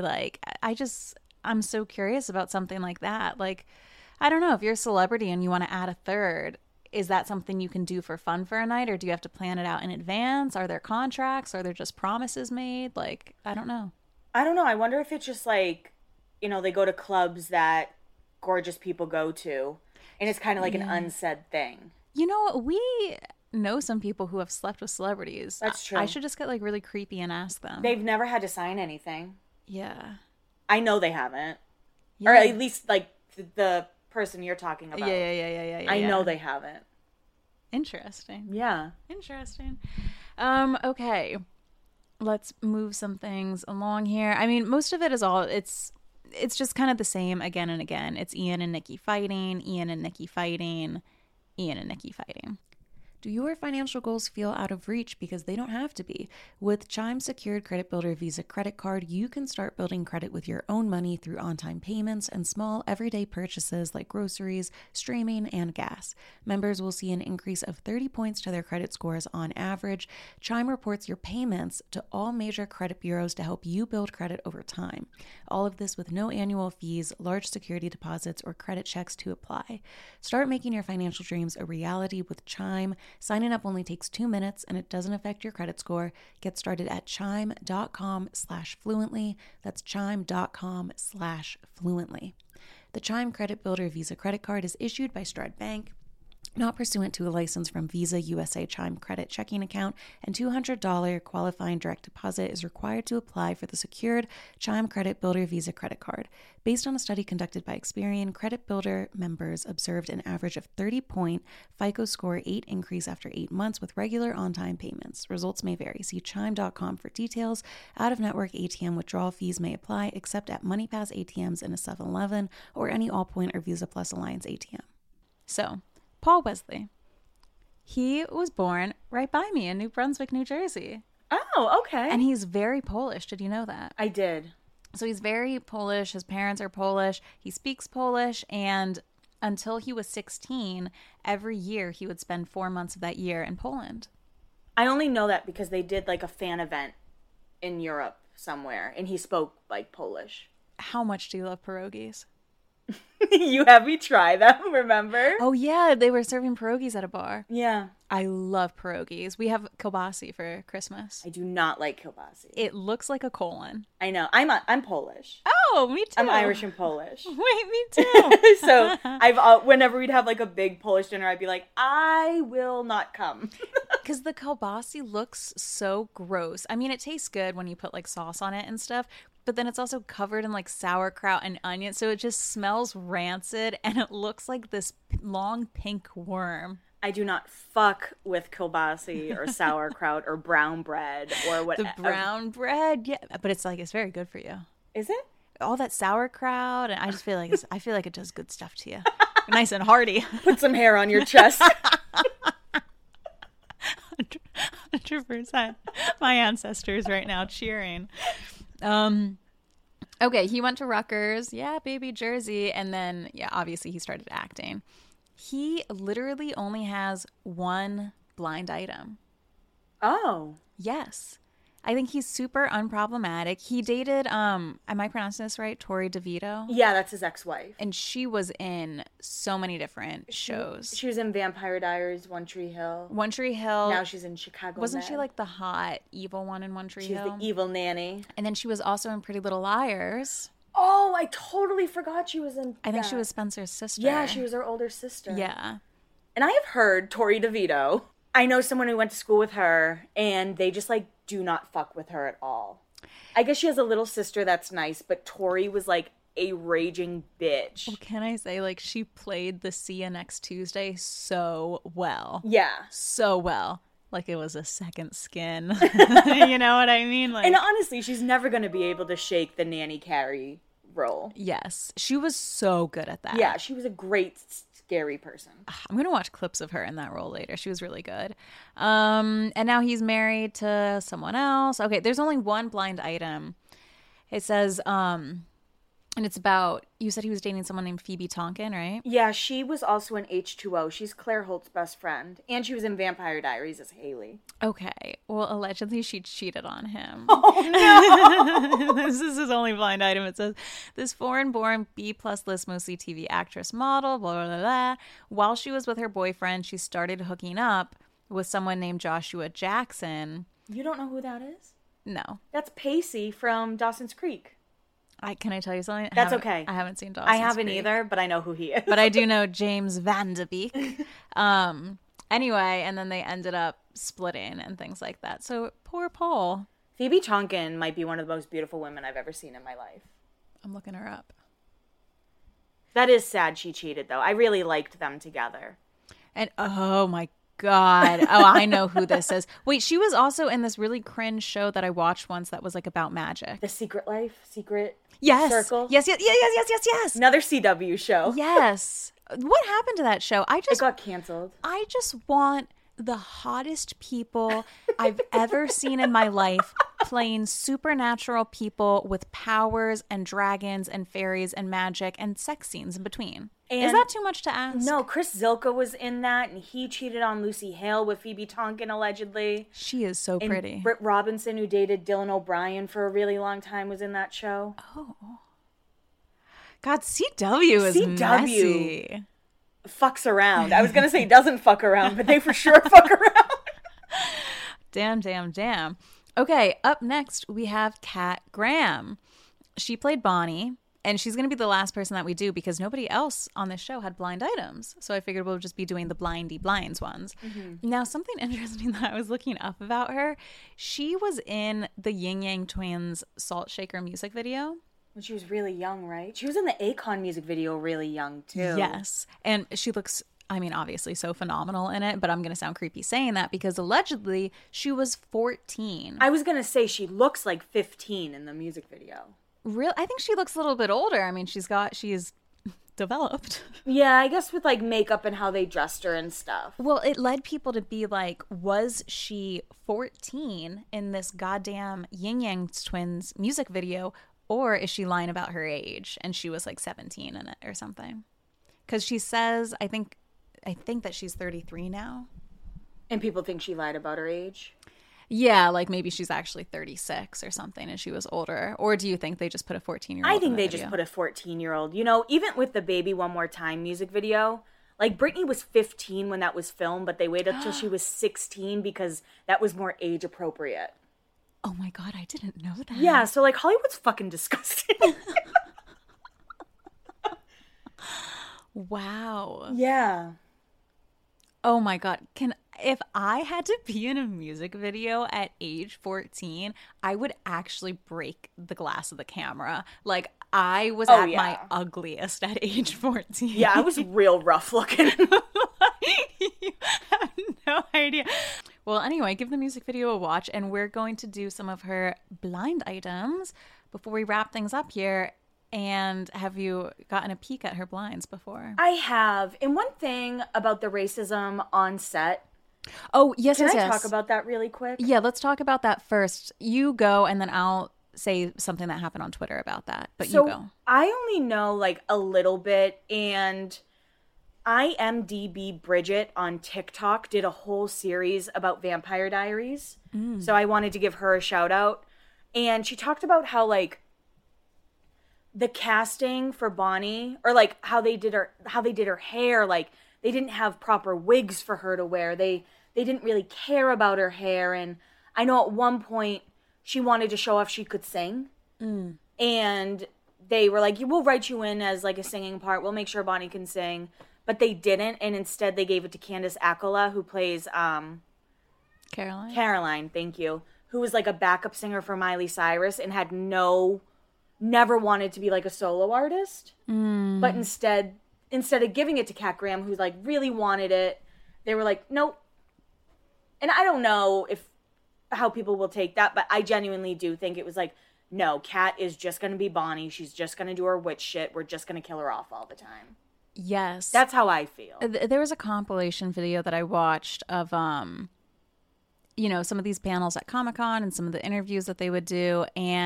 A: I'm so curious about something like that. Like, I don't know, if you're a celebrity and you want to add a third, is that something you can do for fun for a night, or do you have to plan it out in advance? Are there contracts? Are there just promises made? Like, I don't know.
B: I don't know. I wonder if it's just like, they go to clubs that gorgeous people go to, and it's kind of like an unsaid thing.
A: We know some people who have slept with celebrities.
B: That's true.
A: I should just get like really creepy and ask them.
B: They've never had to sign anything.
A: Yeah.
B: I know they haven't.
A: Yeah.
B: Or at least like the person you're talking about.
A: Yeah.
B: I know they haven't.
A: Interesting.
B: Yeah.
A: Interesting. Okay. Let's move some things along here. I mean, most of it is it's just kind of the same again and again. It's Ian and Nikki fighting, Ian and Nikki fighting, Ian and Nikki fighting. Do your financial goals feel out of reach? Because they don't have to be. With Chime Secured Credit Builder Visa Credit Card, you can start building credit with your own money through on-time payments and small everyday purchases like groceries, streaming, and gas. Members will see an increase of 30 points to their credit scores on average. Chime reports your payments to all major credit bureaus to help you build credit over time. All of this with no annual fees, large security deposits, or credit checks to apply. Start making your financial dreams a reality with Chime. Signing up only takes 2 minutes and it doesn't affect your credit score. Get started at chime.com/fluently. That's chime.com/fluently. The Chime Credit Builder Visa Credit Card is issued by Stride Bank, not pursuant to a license from Visa USA Chime Credit Checking Account, and $200 qualifying direct deposit is required to apply for the secured Chime Credit Builder Visa Credit Card. Based on a study conducted by Experian, Credit Builder members observed an average of 30-point FICO score 8 increase after 8 months with regular on-time payments. Results may vary. See chime.com for details. Out-of-network ATM withdrawal fees may apply, except at MoneyPass ATMs in a 7-Eleven or any Allpoint or Visa Plus Alliance ATM. So, Paul Wesley. He was born right by me in New Brunswick, New Jersey.
B: Oh, okay.
A: And he's very Polish. Did you know that?
B: I did.
A: So he's very Polish. His parents are Polish. He speaks Polish. And until he was 16, every year he would spend 4 months of that year in Poland.
B: I only know that because they did like a fan event in Europe somewhere, and he spoke like Polish.
A: How much do you love pierogies?
B: You had me try them, remember?
A: Oh, yeah. They were serving pierogies at a bar.
B: Yeah.
A: I love pierogies. We have kielbasi for Christmas.
B: I do not like kielbasi.
A: It looks like a colon.
B: I know. I'm Polish.
A: Oh, me too.
B: I'm Irish and Polish.
A: Wait, me too.
B: So whenever we'd have like a big Polish dinner, I'd be like, I will not come.
A: Because the kielbasi looks so gross. I mean, it tastes good when you put like sauce on it and stuff, but then it's also covered in like sauerkraut and onion, so it just smells rancid and it looks like this long pink worm.
B: I do not fuck with kielbasi or sauerkraut or brown bread or whatever.
A: The brown bread, yeah, but it's very good for you.
B: Is it?
A: All that sauerkraut, and I just feel like it does good stuff to you. Nice and hearty.
B: Put some hair on your chest.
A: 100%. My ancestors right now cheering. Okay, he went to Rutgers, yeah, baby Jersey, and then, yeah, obviously he started acting. He literally only has one blind item.
B: Oh.
A: Yes. I think he's super unproblematic. He dated, am I pronouncing this right? Tori DeVito?
B: Yeah, that's his ex-wife.
A: And she was in so many different shows.
B: She was in Vampire Diaries, One Tree Hill.
A: One Tree Hill.
B: Now she's in Chicago.
A: Wasn't she like the hot, evil one in One Tree Hill?
B: She's the evil nanny.
A: And then she was also in Pretty Little Liars.
B: Oh, I totally forgot she was in
A: I think she was Spencer's sister.
B: Yeah, she was her older sister.
A: Yeah.
B: And I have heard Tori DeVito. I know someone who went to school with her, and they just, like, do not fuck with her at all. I guess she has a little sister that's nice, but Tori was, like, a raging bitch.
A: Well, can I say, like, she played the See Ya Next Tuesday so well.
B: Yeah.
A: So well. Like it was a second skin. You know what I mean? Like,
B: and honestly, she's never going to be able to shake the Nanny Carrie role.
A: Yes. She was so good at that.
B: Yeah, she was a great scary person.
A: I'm going to watch clips of her in that role later. She was really good. And now he's married to someone else. Okay, there's only one blind item. It says, And it's about, you said he was dating someone named Phoebe Tonkin, right?
B: Yeah, she was also in H2O. She's Claire Holt's best friend. And she was in Vampire Diaries as Haley.
A: Okay. Well, allegedly she cheated on him.
B: Oh, no!
A: This is his only blind item. It says, this foreign-born B-plus list, mostly TV actress model, blah, blah, blah, blah. While she was with her boyfriend, she started hooking up with someone named Joshua Jackson.
B: You don't know who that is?
A: No.
B: That's Pacey from Dawson's Creek.
A: Can I tell you something?
B: That's okay.
A: I haven't seen Dawson's
B: I haven't
A: Creek
B: either, but I know who he is.
A: but I do know James Van De Beek. Anyway, and then they ended up splitting and things like that. So poor Paul.
B: Phoebe Tonkin might be one of the most beautiful women I've ever seen in my life.
A: I'm looking her up.
B: That is sad she cheated, though. I really liked them together.
A: And oh my God. Oh, I know who this is. Wait, she was also in this really cringe show that I watched once that was like about magic.
B: The Secret Life? Secret
A: Yes.
B: Circle?
A: Yes.
B: Another CW show.
A: Yes. What happened to that show?
B: It got canceled.
A: I just want the hottest people I've ever seen in my life playing supernatural people with powers and dragons and fairies and magic and sex scenes in between. Is that too much to ask?
B: No, Chris Zilka was in that, and he cheated on Lucy Hale with Phoebe Tonkin, allegedly.
A: She is so pretty.
B: Britt Robinson, who dated Dylan O'Brien for a really long time, was in that show.
A: Oh. God, CW is messy.
B: Fucks around. I was going to say doesn't fuck around, but they for sure fuck around.
A: Damn. Okay, up next we have Kat Graham. She played Bonnie, and she's going to be the last person that we do because nobody else on this show had blind items. So I figured we'll just be doing the blindy blinds ones. Mm-hmm. Now, something interesting that I was looking up about her, she was in the Yin Yang Twins Salt Shaker music video.
B: When she was really young, right? She was in the Akon music video really young, too.
A: Yes. And she looks, I mean, obviously so phenomenal in it, but I'm going to sound creepy saying that because allegedly she was 14.
B: I was going to say she looks like 15 in the music video.
A: Real? I think she looks a little bit older. I mean, she's developed.
B: Yeah, I guess with like makeup and how they dressed her and stuff.
A: Well, it led people to be like, was she 14 in this goddamn Yin Yang Twins music video? Or is she lying about her age and she was like 17 in it or something? Because she says, I think that she's 33 now.
B: And people think she lied about her age?
A: Yeah, like maybe she's actually 36 or something and she was older. Or do you think they just put a 14-year-old
B: I think they just put a 14-year-old. You know, even with the Baby One More Time music video, like Britney was 15 when that was filmed, but they waited until she was 16 because that was more age appropriate.
A: Oh my God, I didn't know that.
B: Yeah, so like Hollywood's fucking disgusting.
A: Wow.
B: Yeah.
A: Oh my God. If I had to be in a music video at age 14, I would actually break the glass of the camera. Like I was my ugliest at age 14.
B: Yeah, I was real rough looking.
A: You have no idea. Well, anyway, give the music video a watch, and we're going to do some of her blind items before we wrap things up here. And have you gotten a peek at her blinds before?
B: I have. And one thing about the racism on set.
A: Oh, yes,
B: Can I talk about that really quick?
A: Yeah, let's talk about that first. You go, and then I'll say something that happened on Twitter about that. But you go.
B: I only know like a little bit, and IMDb Bridget on TikTok did a whole series about Vampire Diaries. So I wanted to give her a shout out. And she talked about how like the casting for Bonnie, or like how they did her hair, like they didn't have proper wigs for her to wear. They didn't really care about her hair. And I know at one point she wanted to show off she could sing. And they were like, we'll write you in as like a singing part. We'll make sure Bonnie can sing. But they didn't, and instead they gave it to Candice Accola, who plays Caroline, thank you, who was like a backup singer for Miley Cyrus and had never wanted to be like a solo artist. But instead of giving it to Kat Graham, who like really wanted it, they were like, nope. And I don't know how people will take that, but I genuinely do think it was like, no, Kat is just going to be Bonnie. She's just going to do her witch shit. We're just going to kill her off all the time.
A: Yes.
B: That's how I feel.
A: There was a compilation video that I watched of, some of these panels at Comic-Con and some of the interviews that they would do. And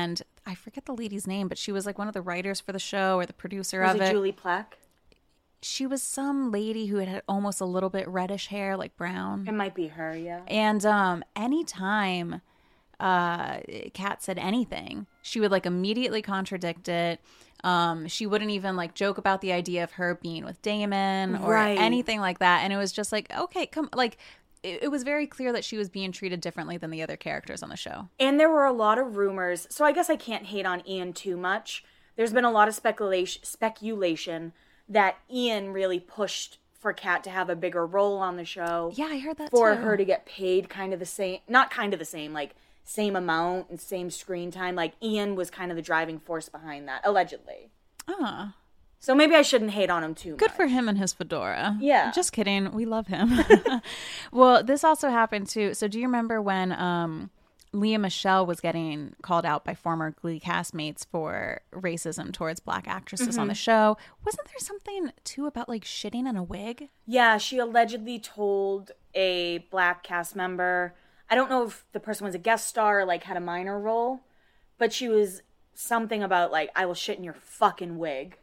A: I forget the lady's name, but she was like one of the writers for the show or the producer
B: Was
A: of
B: it
A: it.
B: Julie Plec?
A: She was some lady who had almost a little bit reddish hair, like brown.
B: It might be her, yeah.
A: And anytime Kat said anything, she would like immediately contradict it. She wouldn't even like joke about the idea of her being with Damon or anything like that. And it was just like, okay, come, like, it was very clear that she was being treated differently than the other characters on the show.
B: And there were a lot of rumors. So I guess I can't hate on Ian too much. There's been a lot of speculation that Ian really pushed for Kat to have a bigger role on the show.
A: Yeah, I heard that
B: for
A: too.
B: her to get paid kind of the same, not kind of the same, like same amount and same screen time. Like Ian was kind of the driving force behind that, allegedly. So maybe I shouldn't hate on him too much.
A: Good for him and his fedora.
B: Yeah.
A: Just kidding. We love him. Well, this also happened too. So do you remember when Leah Michelle was getting called out by former Glee castmates for racism towards black actresses on the show? Wasn't there something too about like shitting in a wig?
B: Yeah, she allegedly told a black cast member, I don't know if the person was a guest star or like had a minor role, but she was something about like, I will shit in your fucking wig.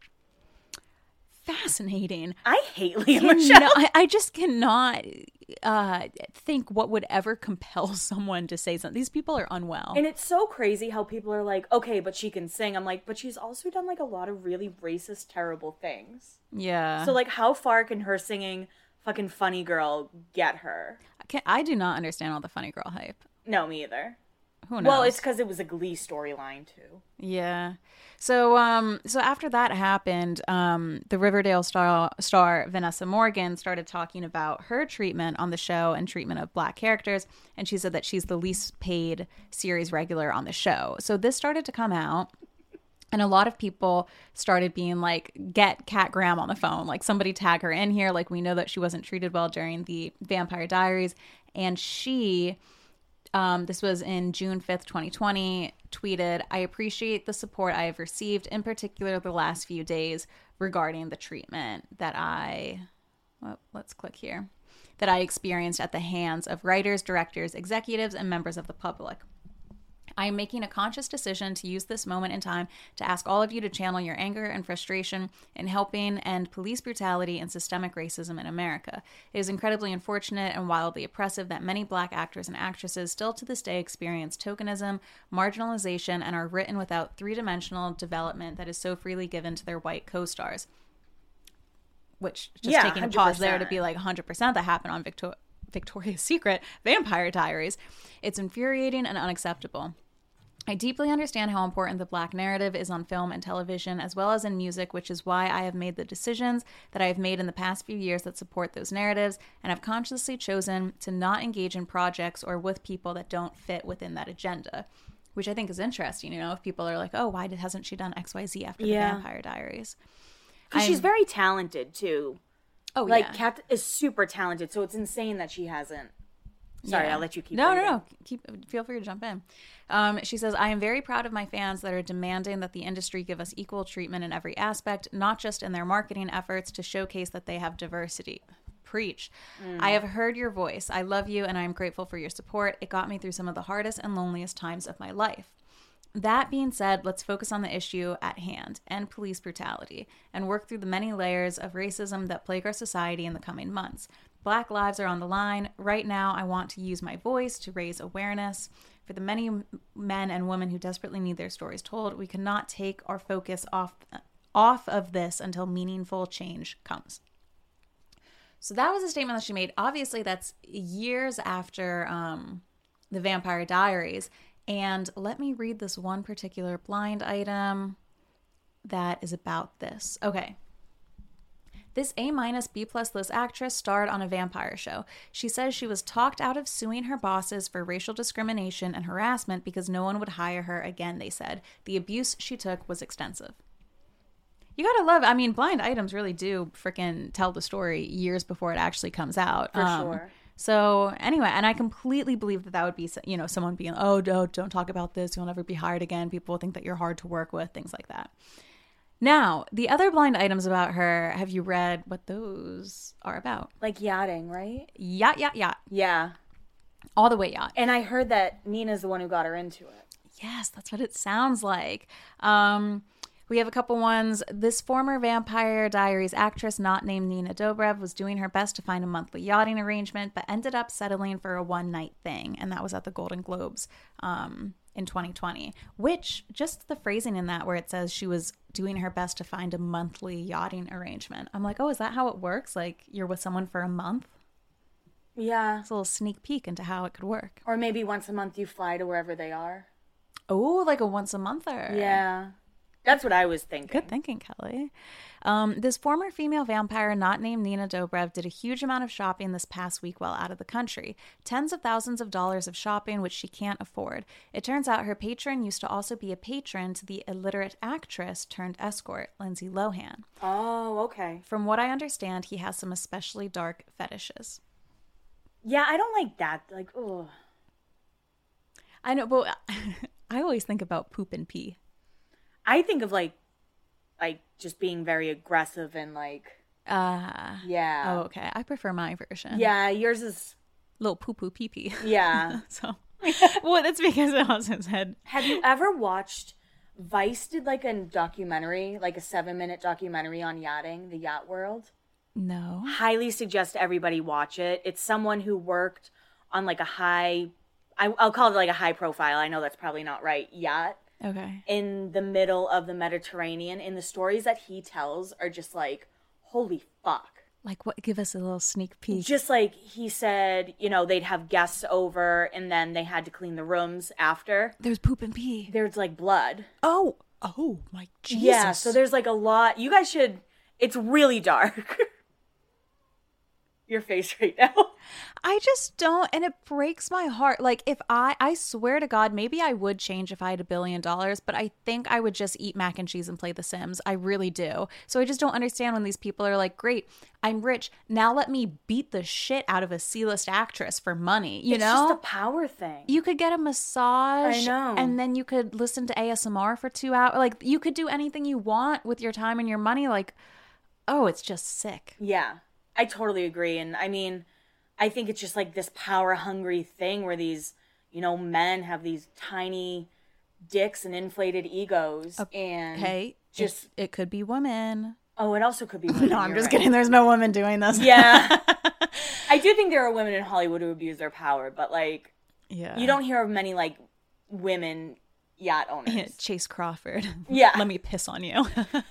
A: Fascinating.
B: I hate Leah Michelle.
A: I just cannot think what would ever compel someone to say something. These people are unwell.
B: And it's so crazy how people are like, okay, but she can sing. I'm like, but she's also done like a lot of really racist, terrible things.
A: Yeah.
B: So like, how far can her singing fucking Funny Girl get her?
A: I do not understand all the Funny Girl hype.
B: No, me either.
A: Who knows?
B: Well, it's because it was a Glee storyline too.
A: Yeah. So after that happened, the Riverdale star Vanessa Morgan started talking about her treatment on the show and treatment of black characters, and she said that she's the least paid series regular on the show. So this started to come out, and a lot of people started being like, get Kat Graham on the phone. Like, somebody tag her in here. Like, we know that she wasn't treated well during the Vampire Diaries. And she... this was in June 5th, 2020, tweeted, I appreciate the support I have received, in particular the last few days regarding the treatment that let's click here, that I experienced at the hands of writers, directors, executives, and members of the public. I am making a conscious decision to use this moment in time to ask all of you to channel your anger and frustration in helping end police brutality and systemic racism in America. It is incredibly unfortunate and wildly oppressive that many black actors and actresses still to this day experience tokenism, marginalization, and are written without three-dimensional development that is so freely given to their white co-stars. Which, just taking 100%. A pause there to be like 100% that happened on Victoria's Secret, Vampire Diaries. It's infuriating and unacceptable. I deeply understand how important the black narrative is on film and television, as well as in music, which is why I have made the decisions that I have made in the past few years that support those narratives, and have consciously chosen to not engage in projects or with people that don't fit within that agenda, which I think is interesting. You know, if people are like, oh, why hasn't she done XYZ after the Vampire Diaries?
B: Because she's very talented, too.
A: Oh,
B: like,
A: yeah.
B: Kat is super talented, so it's insane that she hasn't. Sorry, I'll let you keep
A: No. Feel free to jump in. She says, I am very proud of my fans that are demanding that the industry give us equal treatment in every aspect, not just in their marketing efforts to showcase that they have diversity. Preach. I have heard your voice. I love you, and I am grateful for your support. It got me through some of the hardest and loneliest times of my life. That being said, let's focus on the issue at hand, end police brutality, and work through the many layers of racism that plague our society in the coming months. Black lives are on the line. Right now, I want to use my voice to raise awareness. For the many men and women who desperately need their stories told, we cannot take our focus off of this until meaningful change comes. So that was a statement that she made. Obviously, that's years after the Vampire Diaries. And let me read this one particular blind item that is about this. Okay. This A-B+ list actress starred on a vampire show. She says she was talked out of suing her bosses for racial discrimination and harassment because no one would hire her again, they said. The abuse she took was extensive. You gotta love, I mean, blind items really do freaking tell the story years before it actually comes out.
B: For sure.
A: So anyway, and I completely believe that would be, you know, someone being, oh, no, don't talk about this. You'll never be hired again. People will think that you're hard to work with, things like that. Now, the other blind items about her, have you read what those are about?
B: Like yachting, right?
A: Yacht.
B: Yeah.
A: All the way yacht.
B: And I heard that Nina's the one who got her into it.
A: Yes, that's what it sounds like. We have a couple ones. This former Vampire Diaries actress not named Nina Dobrev was doing her best to find a monthly yachting arrangement, but ended up settling for a one-night thing, and that was at the Golden Globes in 2020. Which, just the phrasing in that where it says she was doing her best to find a monthly yachting arrangement. I'm like, oh, is that how it works? Like, you're with someone for a month?
B: Yeah.
A: It's a little sneak peek into how it could work.
B: Or maybe once a month you fly to wherever they are.
A: Oh, like a once-a-monther.
B: Yeah. That's what I was thinking.
A: Good thinking, Kelly. This former female vampire not named Nina Dobrev did a huge amount of shopping this past week while out of the country. Tens of thousands of dollars of shopping, which she can't afford. It turns out her patron used to also be a patron to the illiterate actress turned escort, Lindsay Lohan.
B: Oh, okay.
A: From what I understand, he has some especially dark fetishes.
B: Yeah, I don't like that. Like, oh.
A: I know, but I always think about poop and pee.
B: I think of like just being very aggressive and like yeah.
A: Oh, okay. I prefer my version.
B: Yeah, yours is
A: little poo poo pee pee.
B: Yeah.
A: So, well, that's because it also said.
B: Have you ever watched Vice did like a documentary, like a 7-minute documentary on yachting, the yacht world?
A: No.
B: Highly suggest everybody watch it. It's someone who worked on like a I'll call it like a high profile. I know that's probably not right. Yacht.
A: Okay.
B: In the middle of the Mediterranean, and the stories that he tells are just like, holy fuck.
A: Like what? Give us a little sneak peek.
B: Just like he said, you know, they'd have guests over and then they had to clean the rooms after.
A: There's poop and pee.
B: There's like blood.
A: Oh my Jesus.
B: Yeah, so there's like a lot. You guys should, it's really dark. Your face right now.
A: I just don't, and it breaks my heart. Like if I swear to God, maybe I would change if I had $1 billion, but I think I would just eat mac and cheese and play The Sims. I really do. So I just don't understand when these people are like, great, I'm rich. Now let me beat the shit out of a C-list actress for money. You know?
B: It's just a power thing.
A: You could get a massage.
B: I know.
A: And then you could listen to ASMR for 2 hours. Like you could do anything you want with your time and your money. Like, oh, it's just sick.
B: Yeah. I totally agree. And I mean, I think it's just like this power hungry thing where these, you know, men have these tiny dicks and inflated egos. And
A: hey, just it could be women.
B: Oh, it also could be women.
A: No, I'm just kidding. There's no women doing this.
B: Yeah. I do think there are women in Hollywood who abuse their power, but like,
A: yeah, you
B: don't hear of many like women yacht owners.
A: Yeah, Chase Crawford.
B: Yeah.
A: Let me piss on you.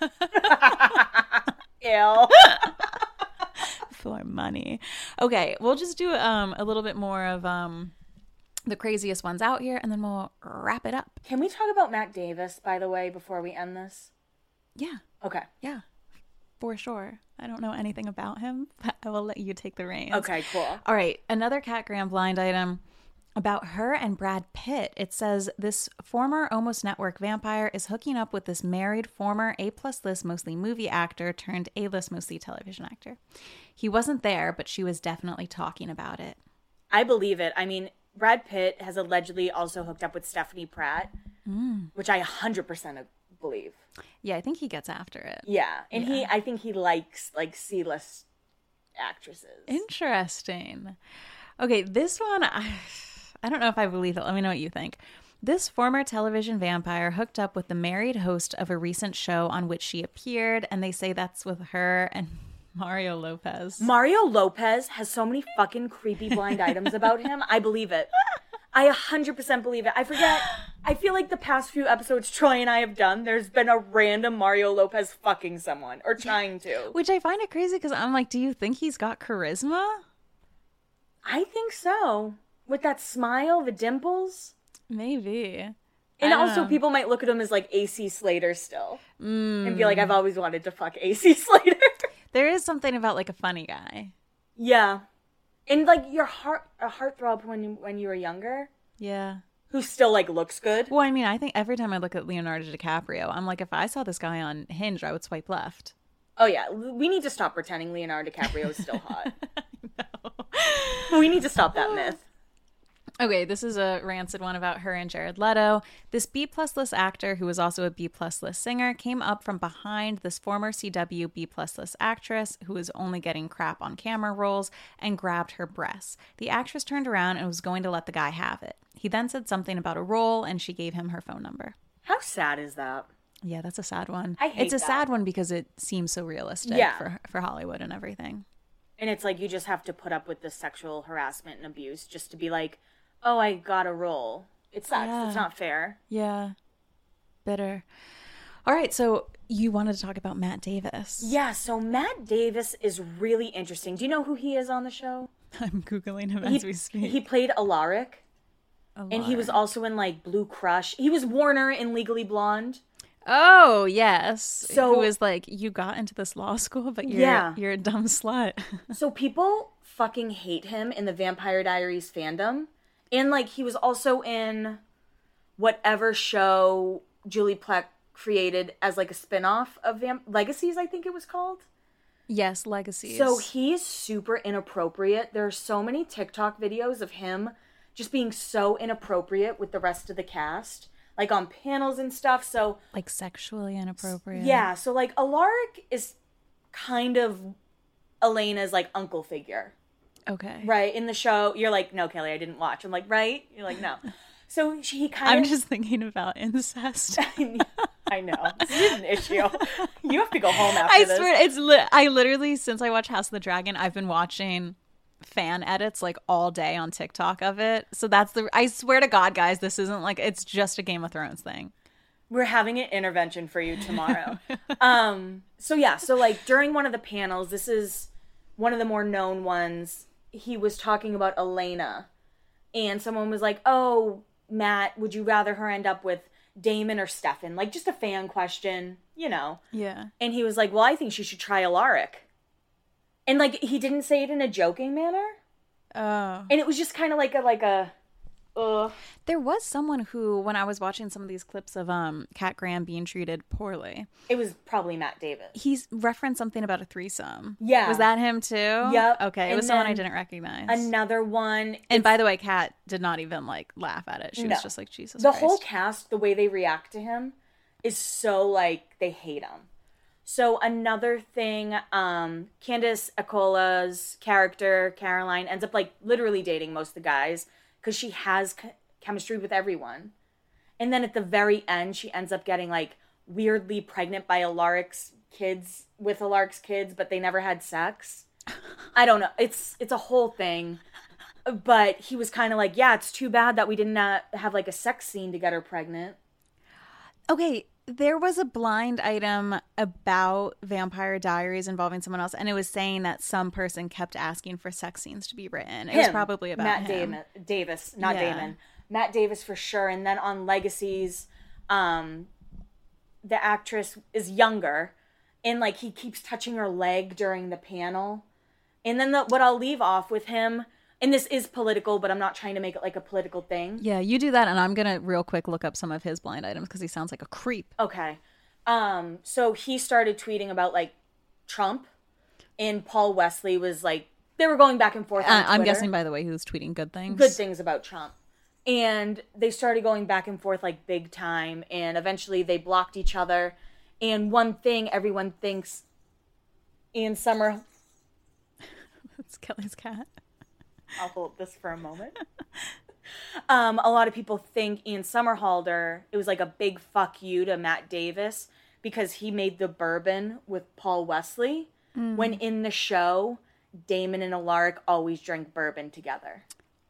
B: Ew.
A: For money. Okay, we'll just do a little bit more of the craziest ones out here, and then we'll wrap it up.
B: Can we talk about Matt Davis, by the way, before we end this?
A: Yeah.
B: Okay.
A: Yeah, for sure. I don't know anything about him, but I will let you take the reins.
B: Okay, cool.
A: All right, another Kat Graham blind item about her and Brad Pitt. It says this former Almost Network vampire is hooking up with this married former A+ list mostly movie actor turned A-list mostly television actor. He wasn't there, but she was definitely talking about it.
B: I believe it. I mean, Brad Pitt has allegedly also hooked up with Stephanie Pratt, which I 100% believe.
A: Yeah, I think he gets after it.
B: Yeah, and I think he likes like C-list actresses.
A: Interesting. Okay, this one, I don't know if I believe it. Let me know what you think. This former television vampire hooked up with the married host of a recent show on which she appeared, and they say that's with her and Mario Lopez.
B: Mario Lopez has so many fucking creepy blind items about him. I believe it. I 100% believe it. I forget. I feel like the past few episodes Troy and I have done, there's been a random Mario Lopez fucking someone or trying to.
A: Which I find it crazy because I'm like, do you think he's got charisma?
B: I think so. With that smile, the dimples.
A: Maybe.
B: And also people might look at him as like AC Slater still. And be like, I've always wanted to fuck AC Slater.
A: There is something about like a funny guy.
B: Yeah. And like a heartthrob when you were younger.
A: Yeah.
B: Who still like looks good.
A: Well, I mean, I think every time I look at Leonardo DiCaprio, I'm like, if I saw this guy on Hinge, I would swipe left.
B: Oh yeah. We need to stop pretending Leonardo DiCaprio is still hot.
A: No.
B: We need to stop that myth.
A: Okay, this is a rancid one about her and Jared Leto. This B-plus list actor, who was also a B-plus list singer, came up from behind this former CW B-plus list actress who was only getting crap on camera roles and grabbed her breasts. The actress turned around and was going to let the guy have it. He then said something about a role and she gave him her phone number.
B: How sad is that?
A: Yeah, that's a sad one.
B: I hate
A: It's a
B: that.
A: sad one because it seems so realistic for Hollywood and everything.
B: And it's like you just have to put up with the sexual harassment and abuse just to be like, oh, I got a role. It sucks.
A: Yeah.
B: It's not fair.
A: Yeah. Bitter. All right, so you wanted to talk about Matt Davis.
B: Yeah, so Matt Davis is really interesting. Do you know who he is on the show?
A: I'm Googling him as we speak.
B: He played Alaric. And he was also in like Blue Crush. He was Warner in Legally Blonde.
A: Oh, yes.
B: So-
A: who was like, you got into this law school, but you're a dumb slut.
B: So people fucking hate him in the Vampire Diaries fandom. And like he was also in whatever show Julie Plec created as like a spin-off of Legacies, I think it was called.
A: Yes, Legacies.
B: So he's super inappropriate. There are so many TikTok videos of him just being so inappropriate with the rest of the cast, like on panels and stuff. So
A: like sexually inappropriate.
B: yeah, so like Alaric is kind of Elena's like uncle figure.
A: Okay.
B: Right, in the show, you're like, no, Kelly, I didn't watch. I'm like, right? You're like, no. So he kind of...
A: I'm just thinking about incest.
B: I know. This is an issue. You have to go home after
A: I
B: this.
A: swear, I literally, since I watched House of the Dragon, I've been watching fan edits like all day on TikTok of it. So I swear to God, guys, this isn't like, it's just a Game of Thrones thing.
B: We're having an intervention for you tomorrow. So yeah, so like during one of the panels, this is one of the more known ones, he was talking about Elena. And someone was like, oh, Matt, would you rather her end up with Damon or Stefan? Like just a fan question, you know.
A: Yeah.
B: And he was like, well, I think she should try Alaric. And like he didn't say it in a joking manner.
A: Oh.
B: And it was just kind of like a
A: There was someone who, when I was watching some of these clips of Kat Graham being treated poorly,
B: it was probably Matt Davis.
A: he's referenced something about a threesome.
B: Yeah.
A: Was that him too?
B: Yep.
A: Okay. It
B: And
A: was someone I
B: then
A: didn't recognize.
B: Another one.
A: And by the way, Kat did not even like laugh at it. She was just like, Jesus
B: The
A: Christ.
B: whole cast, the way they react to him is so like they hate him. So another thing, Candace Acola's character, Caroline, ends up like literally dating most of the guys because she has chemistry with everyone. And then at the very end, she ends up getting like weirdly pregnant by Alaric's kids, but they never had sex. I don't know. It's a whole thing. But he was kind of like, yeah, it's too bad that we didn't have like a sex scene to get her pregnant.
A: Okay, there was a blind item about Vampire Diaries involving someone else, and it was saying that some person kept asking for sex scenes to be written. It was probably about
B: Matt
A: him.
B: Davis, not
A: Yeah.
B: Damon. Matt Davis for sure. And then on Legacies, the actress is younger, and like he keeps touching her leg during the panel. And then what I'll leave off with him, and this is political, but I'm not trying to make it like a political thing.
A: Yeah, you do that, and I'm gonna real quick look up some of his blind items because he sounds like a creep.
B: Okay. So he started tweeting about like Trump, and Paul Wesley was like, they were going back and forth on
A: I'm
B: Twitter.
A: guessing, by the way, who's tweeting good things.
B: Good things about Trump. And they started going back and forth like big time, and eventually they blocked each other. And one thing everyone thinks Ian Summer...
A: It's Kelly's cat.
B: I'll hold this for a moment. A lot of people think Ian Somerhalder, it was like a big fuck you to Matt Davis because he made the bourbon with Paul Wesley, when in the show, Damon and Alaric always drink bourbon together.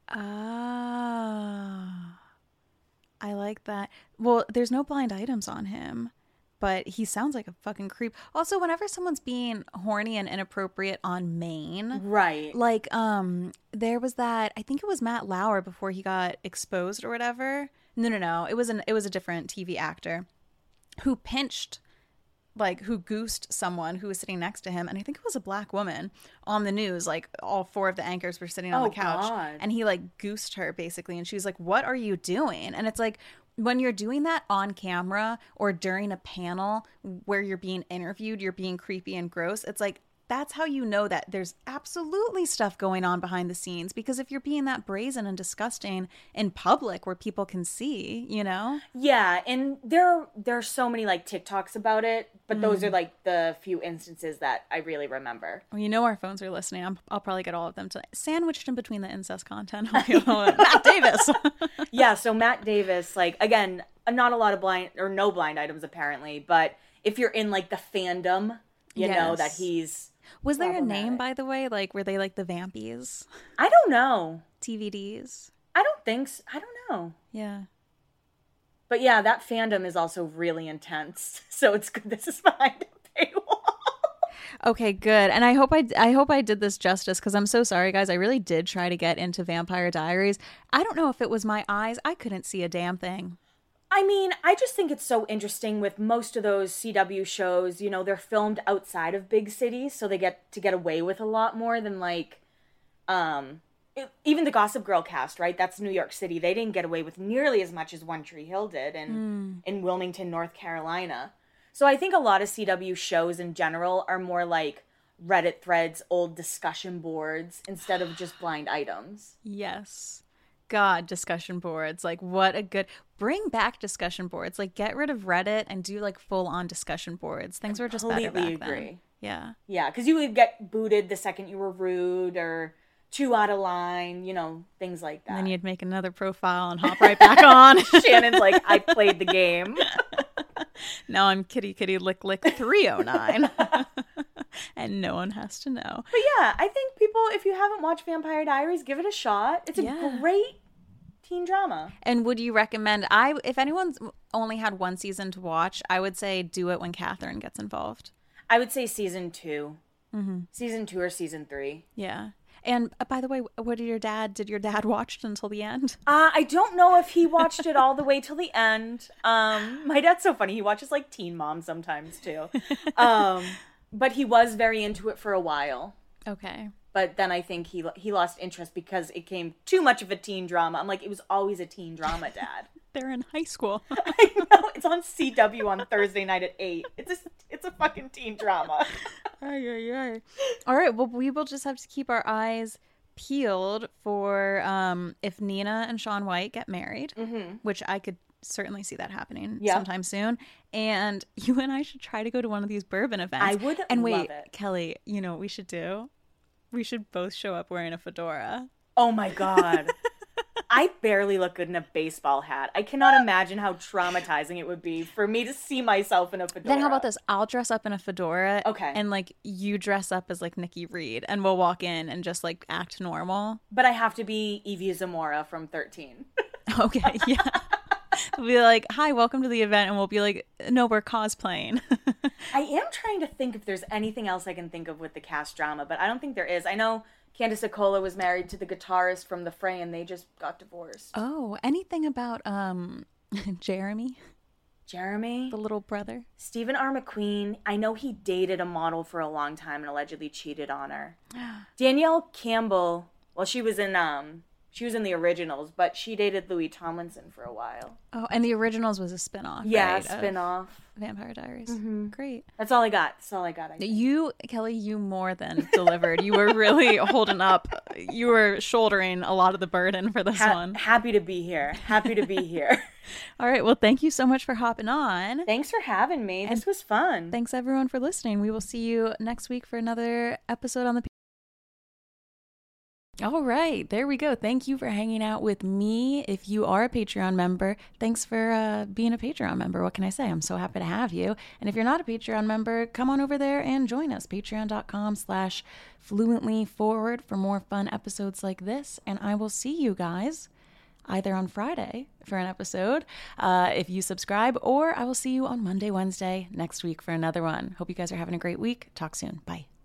A: Ah, I like that. Well, there's no blind items on him, but he sounds like a fucking creep. Also, whenever someone's being horny and inappropriate on Maine,
B: Right.
A: like there was that, I think it was Matt Lauer before he got exposed or whatever. No, it was a different TV actor who who goosed someone who was sitting next to him, and I think it was a black woman on the news. Like all four of the anchors were sitting on the couch,
B: God.
A: and he like goosed her basically, and she was like, "What are you doing?" And it's like, when you're doing that on camera or during a panel where you're being interviewed, you're being creepy and gross. It's like, that's how you know that there's absolutely stuff going on behind the scenes, because if you're being that brazen and disgusting in public where people can see, you know?
B: Yeah, and there are so many like TikToks about it, but those are like the few instances that I really remember.
A: Well, you know our phones are listening. I'll probably get all of them to sandwiched in between the incest content. I'll be Matt Davis.
B: Yeah, so Matt Davis, like, again, not a lot of no blind items apparently, but if you're in like the fandom, you know that he's...
A: Was there a name, by the way? Like, were they like the Vampies?
B: I don't know.
A: TVDs?
B: I don't think so. I don't know.
A: Yeah.
B: But yeah, that fandom is also really intense. So it's good this is behind a paywall.
A: Okay, good. And I hope I did this justice, because I'm so sorry, guys. I really did try to get into Vampire Diaries. I don't know if it was my eyes. I couldn't see a damn thing.
B: I mean, I just think it's so interesting with most of those CW shows, you know, they're filmed outside of big cities, so they get away with a lot more than like, even the Gossip Girl cast, right? That's New York City. They didn't get away with nearly as much as One Tree Hill did in Wilmington, North Carolina. So I think a lot of CW shows in general are more like Reddit threads, old discussion boards, instead of just blind items.
A: Yes. God, discussion boards. Like, what a good... Bring back discussion boards. Like, get rid of Reddit and do, like, full-on discussion boards. Things were just better back then. Yeah.
B: Yeah, because you would get booted the second you were rude or too out of line, you know, things like that.
A: And then you'd make another profile and hop right back on.
B: Shannon's like, I played the game.
A: Now I'm kitty lick 309. And no one has to know.
B: But yeah, I think people, if you haven't watched Vampire Diaries, give it a shot. It's a great teen drama.
A: And would you recommend, if anyone's only had one season to watch, I would say do it when Catherine gets involved.
B: I would say season 2. Mm-hmm. Season 2 or season 3.
A: Yeah. And by the way, did your dad watch it until the end?
B: I don't know if he watched it all the way till the end. My dad's so funny. He watches like Teen Mom sometimes too. But he was very into it for a while.
A: Okay.
B: But then I think he lost interest because it came too much of a teen drama. I'm like, it was always a teen drama, Dad.
A: They're in high school.
B: I know. It's on CW on Thursday night at 8. It's a fucking teen drama.
A: Ay. All right. Well, we will just have to keep our eyes peeled for if Nina and Shaun White get married, which I could certainly see that happening sometime soon. And you and I should try to go to one of these bourbon events.
B: I would love it.
A: Kelly, you know what we should do? We should both show up wearing a fedora.
B: Oh my God. I barely look good in a baseball hat. I cannot imagine how traumatizing it would be for me to see myself in a fedora.
A: Then how about this? I'll dress up in a fedora.
B: Okay.
A: And like you dress up as like Nikki Reed, and we'll walk in and just like act normal.
B: But I have to be Evie Zamora from 13.
A: Okay, yeah. We'll be like, hi, welcome to the event. And we'll be like, no, we're cosplaying.
B: I am trying to think if there's anything else I can think of with the cast drama, but I don't think there is. I know Candice Accola was married to the guitarist from The Fray, and they just got divorced.
A: Oh, anything about Jeremy?
B: Jeremy?
A: The little brother?
B: Stephen R. McQueen. I know he dated a model for a long time and allegedly cheated on her. Danielle Campbell, well, she was in the originals, but she dated Louis Tomlinson for a while.
A: Oh, and the originals was a spinoff.
B: Yeah,
A: right,
B: spinoff.
A: Vampire Diaries. Mm-hmm. Great.
B: That's all I got.
A: You, Kelly, you more than delivered. You were really holding up. You were shouldering a lot of the burden for this one.
B: Happy to be here.
A: All right. Well, thank you so much for hopping on.
B: Thanks for having me. This was fun.
A: Thanks, everyone, for listening. We will see you next week for another episode on the... All right, there we go. Thank you for hanging out with me. If you are a Patreon member, thanks for being a Patreon member. What can I say? I'm so happy to have you. And if you're not a Patreon member, come on over there and join us. Patreon.com/fluentlyforward for more fun episodes like this. And I will see you guys either on Friday for an episode, if you subscribe, or I will see you on Monday, Wednesday next week for another one. Hope you guys are having a great week. Talk soon. Bye.